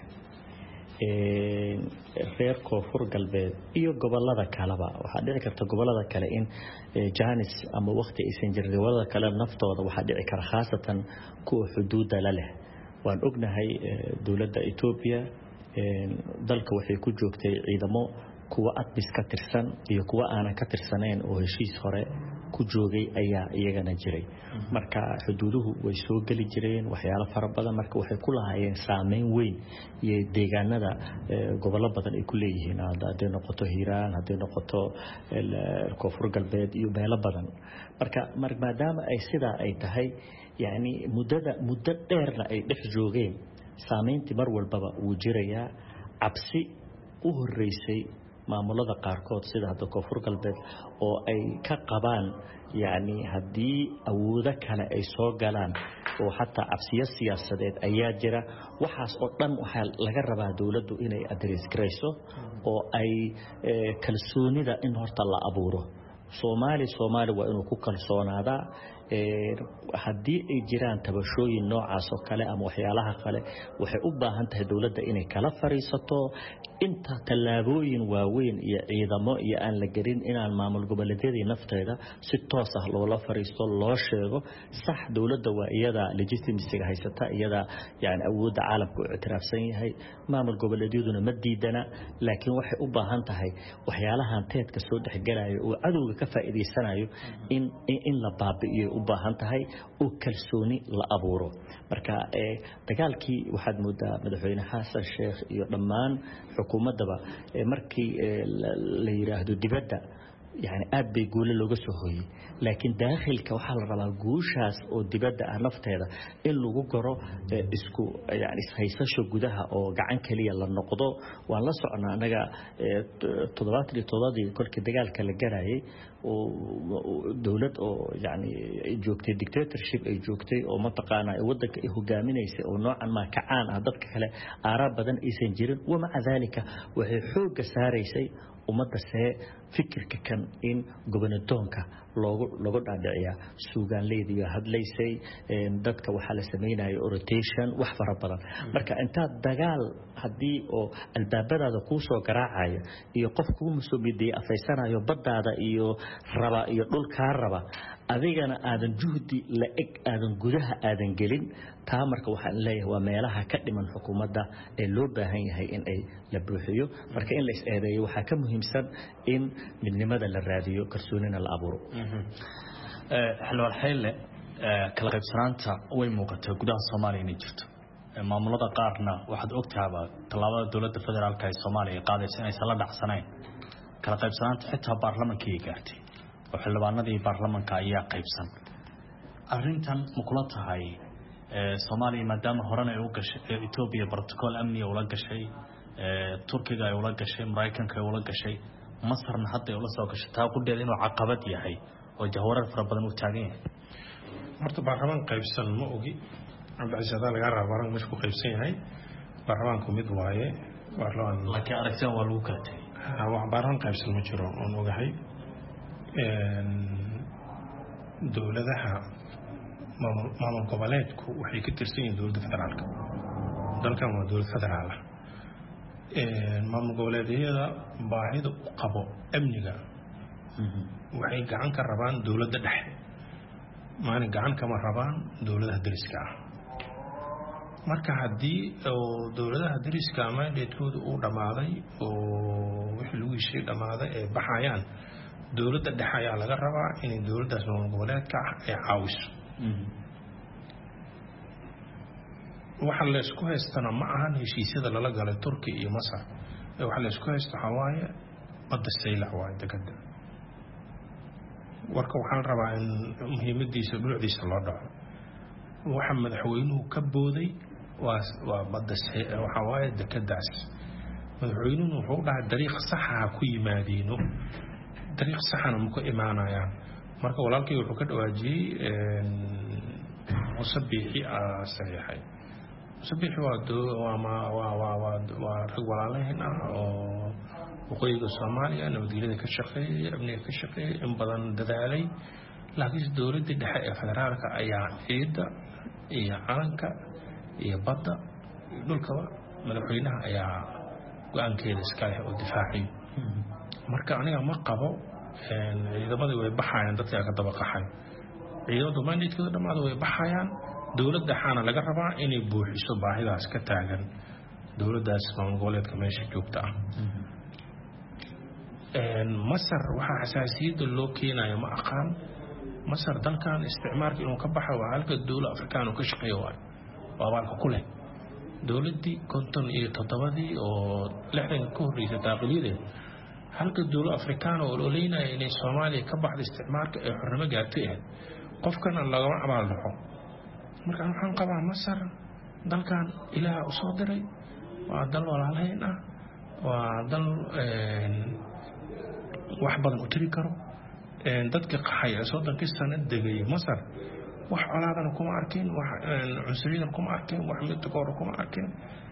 reer koonfur galbeed iyo gobolada kaleba waxa dhici karta gobolada kale in jaanis ama waqti aysan jirin gobolada kale naftooda waxa dhici kara khaasatan kuwa xuduuda la leh waan ognahay dawladda Ethiopia dalka waxay ku joogtay ciidamo kuwa adbis ka tirsan iyo kuwa aan ka tirsaneen oo heshiis hore ku joogay ayaa iyagana jiray marka xuduuduhu way soo gali jireen waxyaalo fara badan marka waxay ku lahaayeen saameyn weyn iyo deegaanada gobollo badan ay ku leeyihiin haday noqoto Hiiraan haday noqoto koonfur galbeed iyo meelo badan marka maadaama ay sida ay tahay yani muddo dheerna ay dhex joogeen saameyntii mar walbaba uu jirayaa cabsi u horeysay maamulada qaarkood sida hadda koonfur galbeed oo ay ka qabaan yani hadii awoodo kale ay soo galaan oo hatta cabsiyo siyaasadeed ayaa jira waxaas oo dhan waxa laga rabaa dawladdu inay address gareyso oo ay kalsoonida in horta la abuuro Soomaali waa inuu ku kalsoonaada hadii ay jiraan tabashooyin noocaas oo kale ama waxyaalaha kale waxay u baahan tahay dawladda inay kala fariisato inta talaabooyin waaweyn iyo ciidamo iyo aan la garin inaan maamul goboleedyada nafteeda si toos ah loola fariisto loo sheego sax dawladda waa iyada legitimacy haysata iyada yani awoodda caalamka u ictiraafsan yahay maamul goboleedyaduna ma diidana laakiin waxay u baahan tahay waxyaalahan teedka soo dhaxgalayo oo cadowga ka faa'iideysanayo in la baabi'iyo u baahan tahay oo kalsooni la abuuro marka dagaalkii waxaad moodaa madaxweyne Xasan Sheekh iyo dhammaan xukuumadaba markii la yiraahdo dibadda يعني aad bay guul looga soo hooyay laakiin daaqilka waxa la rabaa guushaas oo dibadda ah nafteeda in lagu garo isku yani haysasho gudaha oo gacan kaliya la noqdo waan la socnaa anaga 77 kolkii dagaalka la gaarayay oo dawlad oo yani joogtay dictatorship ay joogtay oo ma taqaana wadanka ay hogaaminaysay oo noocan ma kacaan ah dadka kale aarab badan aysan jirin wama cadalika waxay xoog saareysay umada see fikirka kan in gobnadoonka loogu dhaadhiciya suugaan leediyo hadlaysay dadka waxa la sameeyay rotation wax fara badan marka inta dagaal hadii oo albaabadaada ku soo garaacaya iyo qofku musuubiday afeysanayo badaada iyo raba iyo dhulka raba adigana aadan juhdi la eg aadan gudaha aadan gelin taa marka waxa leeyahay waa meelaha ka dhiman xukuumadda ee loo baahan yahay in ay la buuxiyo marka in la is-eedeeyo waxa ka muhiimsan in midnimada la raadiyo kalsoonina la abuuro xalwal xeelle kala qaybsanaanta way muuqatay gudaha Soomaaliya inay jirto maamulada qaarna waxaad ogtahay talaabada dawladda federaalka ee Soomaaliya qaadaysa inay sala dhacsanayn kala qaybsanaanta xitaa baarlamaanka ay gaartay oo xildhibaanadii baarlamaanka ayaa qaybsan arrintan ma kula tahay Soomaaliya maadaama horena ay u gashay Ethiopia protocol amni oo la gashay Turkiga ay ula gashay Mareykanka ay ula gashay Masarna hadda ay ula soo gashay taa ku dheer inuu caqabad yahay oo jahwarar fara badan u taagan yahay horta baarlamaan qaybsan ma ogi cabdicasiis hadaa laga rabaa baarlamaan meesha ku qaybsan yahay baarlamaanku mid waaye baarlamaan laakiin aragtida waa lagu kala tegay baarlamaan qaybsan ma jiro oon ogahay dowladaha maamul goboleedku waxay ka tirsan yihiin dowladda federaalka dalkan waa dowlad federaal ah maamul goboleedyada baahida u qabo amniga waxay gacan ka rabaan dowladda dhexe maalin gacan kama rabaan dowladaha dariska ah marka haddii dowladaha dariska mandatekooda uu dhammaaday oo wixii lagu heshiiyey dhammaaday ay baxayaan dowladda dhexe ayaa laga rabaa inay dowladdaas maamul goboleedka ah ay caawiso waxa la isku haystana ma ahan heshiisyada lala galay Turkiya iyo Masar waxa la isku haysto xawaaye badda saylac waa dekada warka waxaan rabaa in muhiimadiisa dhulciisa loo dhaco waxa madaxweynuhu ka booday waa badda waxa waaye dekadaas madaxweynuhu wuxuu dhahay dariiq sax ah ku yimaadino dariiq saxana ma ku imaanayaan marka walaalkay wuxuu ka dhawaajiyay musabbixi saxiixay musabbixi waa rag walaalaheen ah oo waqooyiga Soomaaliya nabadgelyada ka shaqeeyay amniga ka shaqeeyay in badan dadaalay laakiin dowladda dhexe ee federaalka ayaa ciidda iyo calanka iyo badda dhulka madaxweynaha ayaa go'aankeeda iska leh oo difaacay marka aniga ma qabo ciidamada way baxayaan dadka ka daba qaxay ciidamada mandatekooda dhamaad way baxayaan dowladda xaana laga rabaa inay buuxiso baahidaas ka taagan dowladdaas maamul goboleedka meesha joogta ah Masar waxa xasaasiyada loo keenayo ma aqaan Masar dalkan isticmaalka inuu ka baxo waa halka dawlad Afrikaan ka shaqeeyo waa baalka ku leh dawladii konton iyo todobadii oo lixdan ka horreysay daaqiliyeed halka dawlad Afrikaan oo leeyahay inay Soomaaliya ka baxdo isticmaalka ee xornimo gaartay qofkana laga abaal dhaxo marka waxaan qabaa Masar dalkan ilaaha u soo diray waa dal walaalaheen ah waa dal wax badan u tiri karo dadka qaxay ee soddonkii sano degay Masar wax colaadana kuma arkin wax cunsuriyada kuma arkin wax mid koor kuma arkin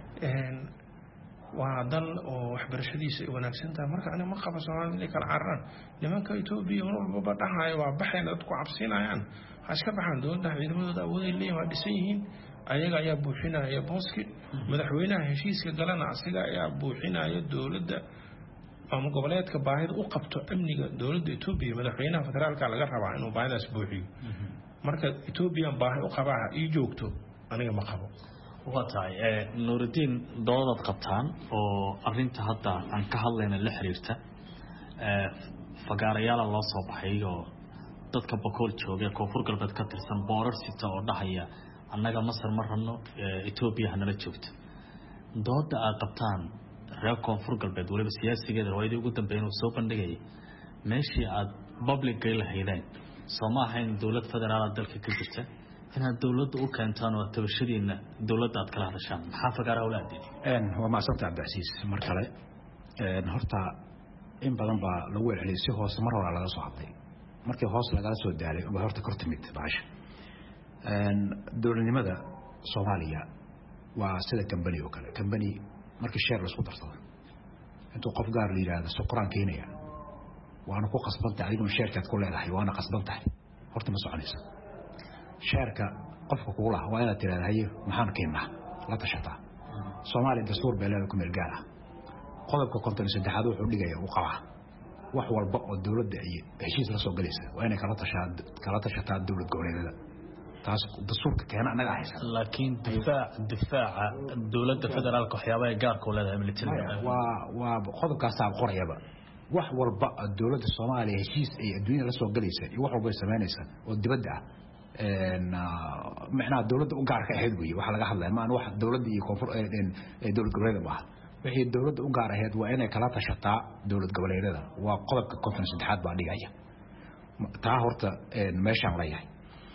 waa dal oo waxbarashadiisa ay wanaagsan tahay marka aniga ma qabo Soomaaliya kala carran nimanka Itoobiya walba dhaxay waa baxeen dadku cabsinayaan iska baxaan dowladda ciidamadooda awooday leeyahay waa dhisan yihiin ayaga ayaa buuxinaya booski madaxweynaha heshiiska galana asiga ayaa buuxinaya dowladda ama goboleedka baahida u qabto amniga dowladda Itoobiya madaxweynaha federaalka laga rabaa inuu baahidaas buuxiyo marka Itoobiya baahi u qabaa ay joogto aniga ma qabo wataay Nuruddin doodad qabtaan oo arinta hadda aan ka hadlayna la xiriirta fagaarayaal loo soo baxay oo dadka boqol jooga koonfur galbeed ka tirsan boorar sita oo dhahaya annaga Masar ma rabno Itoobiya hanala joogto dooda ay qabtaan reer koonfur galbeed waliba siyaasigeeda raayada ugu dambeeyay soo bandhigay meeshii aad public gal haydeen Soomaaliya dawlad federaal dalka ka jirta inaad dawladda u keentaan oo tabashadiina dawladda aad kala hadashaan maxaa fagaara awlaadeen waa maasanta Cabdicasiis mar kale horta in badan baa lagu celceliyay si hoos mar hore laga soo hadlay markii hoos laga soo daalay oo horta kortimid baash dawladnimada Soomaaliya waa sida company oo kale company markii share la isku darsado intuu qof gaar la yiraahdo suqraan keenaya waana ku qasbantahay adigu shirkad ku leedahay waana qasbantahay horta ma soconayso shirka qofka ku laha waa inaad tiraahdo maxaan keenaa la tashataa Soomaaliya dastuur beelada ku meel gaar ah qodobka konton saddexaad wuxuu dhigaya u qabaa wax walba oo dawladda ay heshiis la soo galaysa waa inay kala tashataa dawlad goboleedyada taas dastuurka keena anaga haysan laakiin difaaca dawladda federaalka waxyaabaha gaarka u leedahay militariga waa qodobkaas aan qorayaba wax walba dawladda Soomaaliya heshiis ay adduunka la soo galaysa iyo wax walba ay sameynaysaa oo dibadda macna dawladda u gaarka ahayd waxa laga hadlayo ma wax dawladda iyo koonfur dawlad goboleedyada waa wixii dawladda u gaar ahayd waa inay kala tashataa dawlad goboleedyada waa qodobka konton saddexaad baa dhigaya taa horta meeshaan leeyahay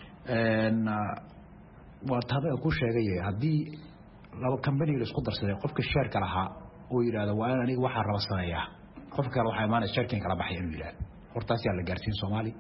waa taabay ku sheegay hadii laba company la isku darsaday qofka shirka lahaa oo yiraahdo waa in aniga waxa raba sameeyaa qofka waxa imaanay shirkin kala baxay inuu yiraahdo hortaas yaa la gaarsiin Soomaali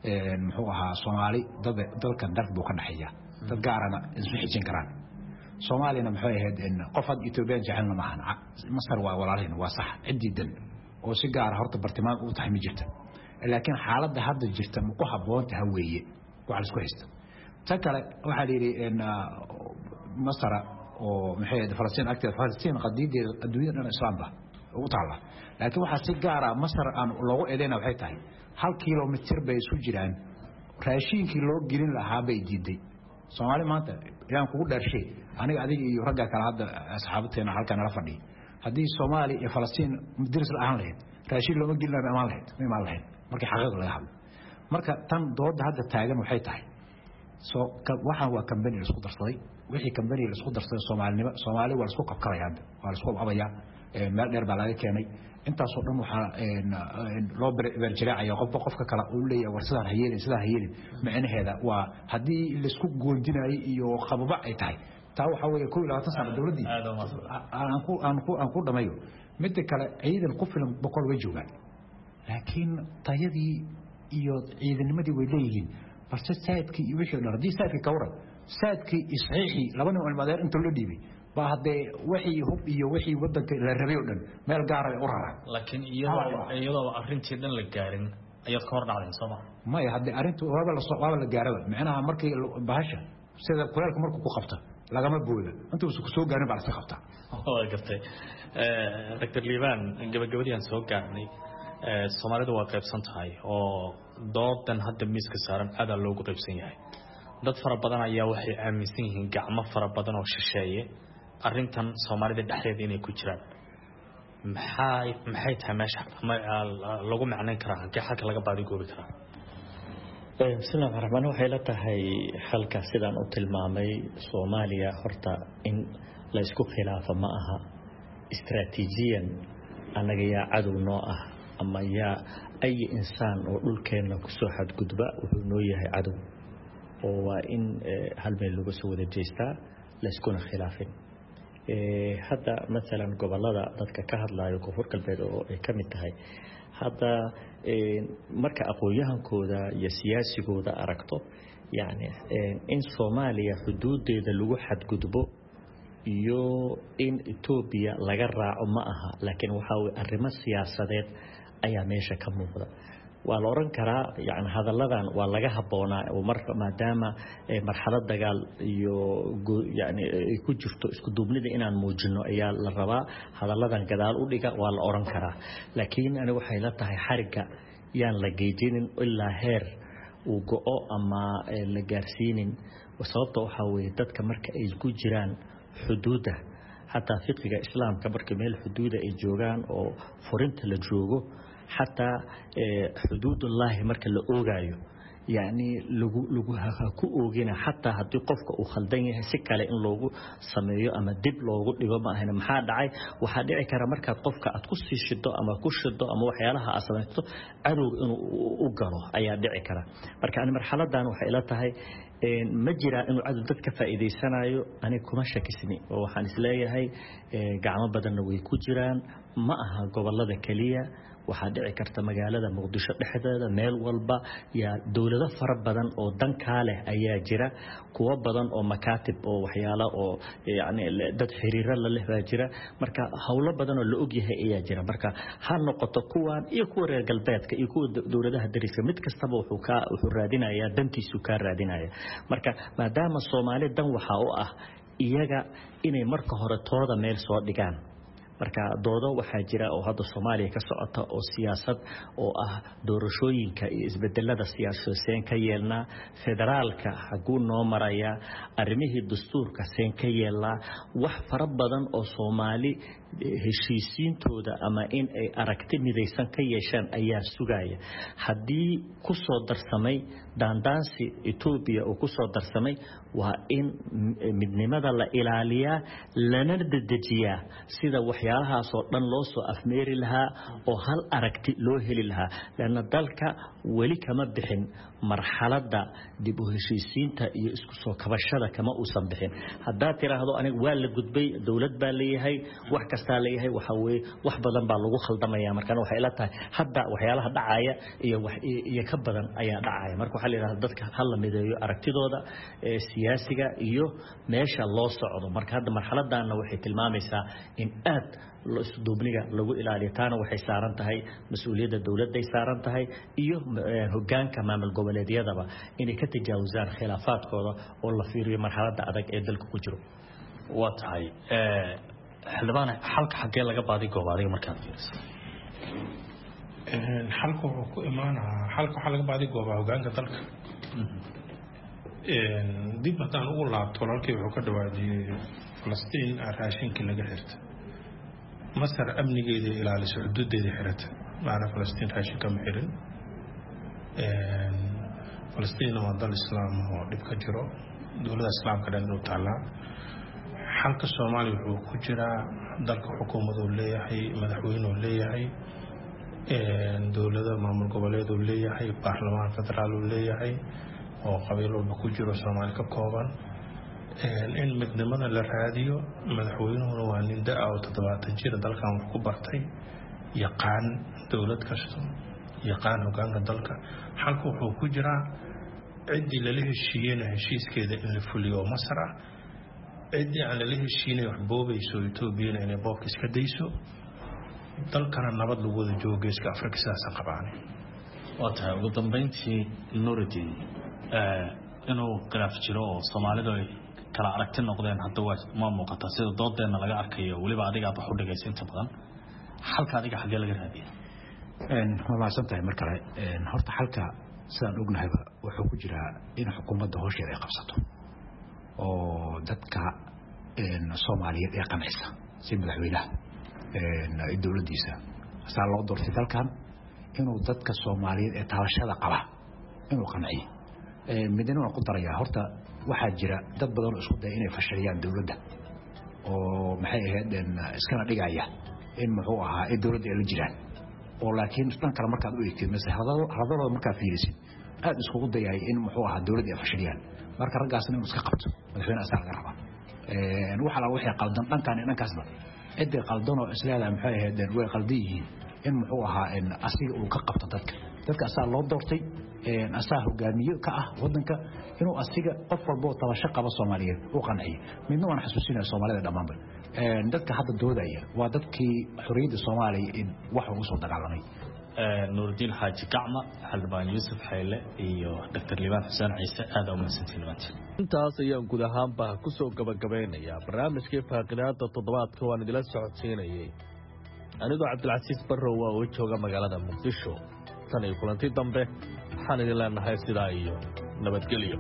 muxuu ahaa Soomaali dalka dar buu ka dhaxaya dad gaarana isku xijin karaan Soomaalina maxay ahayd in qof had Itoobiya jecelna ma aha Masar waa walaalaheen waa sax ciidan oo si gaar ah horta bartilmaan u tahay ma jirta laakiin xaaladda hadda jirta ma ku haboon tahay weeye waxa la isku haysto ta kale waxa la yiri in Masar oo maxay ahayd Falastiin qadiideeda adduunyada islaamka ugu taala laakiin waxa si gaar ah Masar aan loogu eedeena waxay tahay 1 kilomitir bay isu jiraan raashinkii loo gelin lahaa bay diiday Soomaali maanta yaan kugu dharshay aniga adiga iyo ragga kala hadda asxaabteena halkan la fadhiyo hadii Soomaali iyo Falastiin diris la ahaan lahayd raashin loo gelin lahaa ma lahayd markii xaqiiqada laga hadlo marka tan dood hadda taagan waxay tahay soo waxa waa company isku darsaday wixii company isku darsaday Soomaali waa isku qabkarayaan waa isku abaya meel dheer baa laga keenay intaas oo dhan waxa loo berjiraacay qofka kala uu leeyahay war sidaan hayeen macnaheeda waa hadii la isku goondinay iyo qababa ay tahay taa waxa weeye 22 sano dawladii aan ku dhamayo mid kale ciidan ku filan boqol way joogaan laakiin tayadii iyo ciidanimadii way leeyihiin balse saadkii iyo wixii dhan hadii saadkii ka waran saadkii isxiixi laba nin oo madeer inta loo dhiibay baahday wixii hub iyo wixii wadanka la rabay oo dhan meel gaar ah u raraa laakiin iyadoo arrintii dhan la gaarin ayaad ka hor dhacday Soomaa ma hadii arrintu waaba la gaaray macnaha markii bahasha sida kuleelka markuu ku qabto lagama boodo inta uu soo gaarin baa la qabta waa gartay Dr. Liban gabagabadii aan soo gaarnay Soomaalidu waa qaybsan tahay oo doodan hadda miiska saaran aad loogu qaybsan yahay dad fara badan ayaa waxay aaminsan yihiin gacmo fara badan oo shisheeye arrintan Soomaalida dhexdeeda inay ku jiraan maxay tahay meesha lagu macnayn karaa halkee xalka laga baadi goobi karaa bismillaahir rahmaanir rahiim waxay la tahay halka sidaan u tilmaamay Soomaaliya horta in la isku khilaafo ma aha istiraatiijiyan anaga yaa cadow noo ah ama yaa ay insaan oo dhulkeena ku soo xadgudba wuxuu noo yahay cadow oo waa in hal meel lagu soo wada jeestaa la iskuna khilaafin hadda mesela gobolada dadka ka hadlayo koonfur galbeed oo ay kamid tahay hadda marka aqoonyahankooda iyo siyaasigooda aragto yani in Soomaaliya xuduudeeda lagu xadgudbo iyo in Ethiopia laga raaco ma aha laakiin waxa way arrimo siyaasadeed ayaa meesha ka muuqda waa la oran karaa yani hadalladan waa laga haboonaa oo marka maadaama marxalad dagaal iyo yani ay ku jirto isku duubnida inaan muujino ayaa la rabaa hadalladan gadaal u dhiga waa la oran karaa laakiin anigu waxay la tahay xariga yaan la geejinin ilaa heer uu go'o ama la gaarsiinin sababta waxa weeye dadka marka ay ku jiraan xuduuda hatta fiqiga islaamka marka meel xuduuda ay joogaan oo furinta la joogo حتى حدود الله مركز لأوجايو يعني لجو كأوجينا حتى هدي قفك وخلدني سكة لإن لوجو سميو أما دب لوجو لجوا هنا محاد عاي وحد عاي كرا مركز قفك أتقص الشدة أما كوش الشدة أما وحيالها أصلا أنو أوجرو أي دعي كرا مركز أنا مرحلة دان وحيلاتها هاي مجرى إنه عدد كفائدة سنة أنا كمشى كسني وحنسلاقي هاي جعمة بدن ويكوجران معها قبل هذا كلية waxaa dhici karta magaalada Muqdisho dhexdeeda meel walba yaa dawlado fara badan oo danka leh ayaa jira kuwa badan oo makaatib oo waxyaalo oo yani dad xiriir la leh baa jira marka hawlo badan oo la og yahay ayaa jira marka ha noqoto kuwan iyo kuwa reer galbeedka iyo kuwa dawladaha dariska mid kastaba wuxuu raadinayaa dantiisu ka raadinaya marka maadaama Soomaali dan waxa u ah iyaga inay marka hore tooda meel soo dhigaan marka doodo waxa jira oo hadda Soomaaliya ka socota oo siyaasad oo ah doorashooyinka iyo isbedelada siyaasadeed ka yeelna federaalka xaguu noo maraya arrimihii dastuurka seen ka yeelna wax fara badan oo Soomaali heshiisiintooda ama in ay aragti midaysan ka yeeshaan ayaa sugaya hadii ku soo darsamay daandaansi Ethiopia oo ku soo darsamay waa in midnimada la ilaaliyaa lana dedejiyaa sida waxyaalahaas oo dhan loo soo afmeeri lahaa oo hal aragti loo heli lahaa lana dalka wali kama bixin marxaladda dib u heshiisiinta iyo isku soo kabashada kama uusan bixin hadaa tiraahdo aniga waa la gudbay dawlad baa leeyahay wax kastaa leeyahay waxa weeye wax badan baa lagu khaldamaya markaan waxay ila tahay hadda waxyaalaha dhacaya iyo ka badan ayaa dhacaya marka waxa la yiraahdaa dadka hal la mideeyo aragtidooda siyaasiga iyo meesha loo socdo marka hadda marxaladana waxay tilmaamaysaa in aad isduubniga lagu ilaaliyo taana waxay saaran tahay mas'uuliyadda dawladda ay saaran tahay iyo hoggaanka maamul goboleedyadaba inay ka tajaawuzaan khilaafaadkooda oo la fiiriyo marxaladda adag ee dalka ku jiro waa tahay xildhibaan xalka xagee laga baadi goobo adiga markaad fiiriso xalku wuxuu ku imaanaa xalka waxaa laga baadi goobaa hoggaanka dalka dib haddaan ugu laabto walaalkii wuxuu ka dhawaadiyey falastiin raashinkii laga xirta masar amnigeeda ilaaliso xuduudeeda xirata maana falastiin raashin kama xirin falastiin waa dal islaam oo dhib ka jiro dowladda islaamka dhan inuu taallaa xalka soomaaliya wuxuu ku jiraa dalka xukuumaduu leeyahay madaxweynuu leeyahay dowlada maamul goboleeduu leeyahay baarlamaan federaaluu leeyahay oo qabiil walba ku jiro soomaali ka kooban in midnimada la raadiyo madaxweynuhuna waa nin da-a oo 70 jir dalkan wax ku bartay yaqaan dowlad kasta yaqaan hoggaanka dalka xalku wuxuu ku jiraa ciddii lala heshiiyeyna heshiiskeeda in la fuliyo Masar ah ciddii aan lala heshiinay wax boobayso Itoobiya inay boobka iska dayso dalkana nabad lagu wada joogo geeska Afrika sidaas qabaan waata ugu dambeyntii Nuruddin inuu khilaaf jiro oo Soomaalidu ay kala aragti noqdeen hadda waa muuqata sida doodeena laga arkayo waliba adiga aad wax u dhageysan inta badan halka adiga xagee laga raadiyo ma maasantahay mar kale horta halka sidaan ognahayba wuxuu ku jiraa in xukuumadda howsheeda ay qabsato oo dadka Soomaaliyeed ay qancisa si madaxweynaha dowladdiisa asaa loo doortay dalkan inuu dadka Soomaaliyeed ee taabashada qaba inuu qanciyo midna ku daraya horta waxaa jira dad badan oo isku day inay fashiliyaan dawladda oo maxay ahaydeen iskana dhigaya in muxuu ahaa ee dawladda ay la jiraan oo laakiin dhan kale markaad u eegtid hadalada markaa fiirisid aad isku dayay in muxuu ahaa dawladda ay fashiliyaan marka raggaasna inuu iska qabto madaxweynaha asaga laga rabaa waxa la wixii qaldan dhankan dhankaasba cidda qaldan oo islaada maxay ahaydeen way qaldan yihiin in muxuu ahaa in asiga uu ka qabto dadka asaa loo doortay asaa hogaamiye ka ah wadanka inuu asiga qof walba oo tabasho qaba Soomaaliyeed uu qanciyo midna waan xasuusinaa Soomaalida dhamaanba dadka hadda doodaya waa dadkii xorriyadda Soomaaliya in wax ugu soo dagaalamay Nuruddin Xaaji Gacma Xildhibaan Yuusuf Xayle iyo Dr. Liibaan Xuseen Ciise aad u mahadsantiin maanta intaas ayaan guud ahaanba ku soo gabagabeynayaa barnaamijkii faaqidaada toddobaadka waan idila socodsiinayay anigoo Cabdilcasiis Barrow waa oo jooga magaalada Muqdisho tan iyo kulanti dambe waxaan idin leenahay sidaa iyo nabadgelyo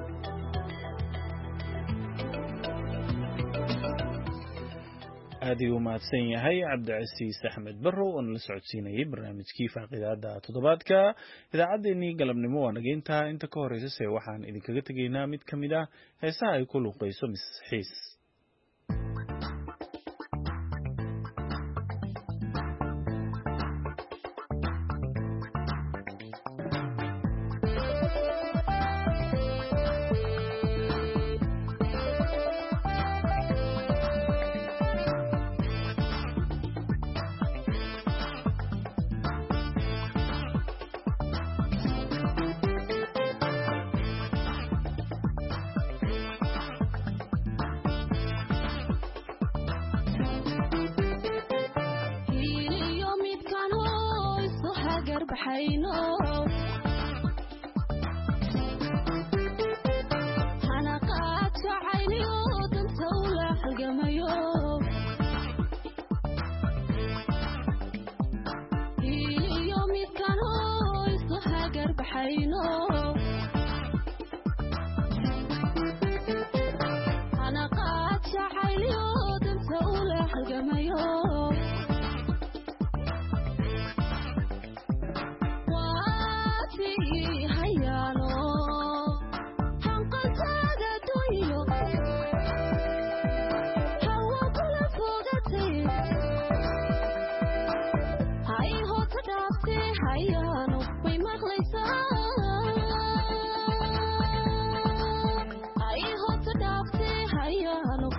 aad u mahadsan yahay Cabdilcasiis Axmed Barrow oo la socodsiinayay barnaamijkii faaqidaada toddobaadka idaacadeennii galabnimo waa nageynta inta ka horeysay waxaan idinkaga tegaynaa mid kamid ah heesaha ay ku luqeyso Miss Xiis hayano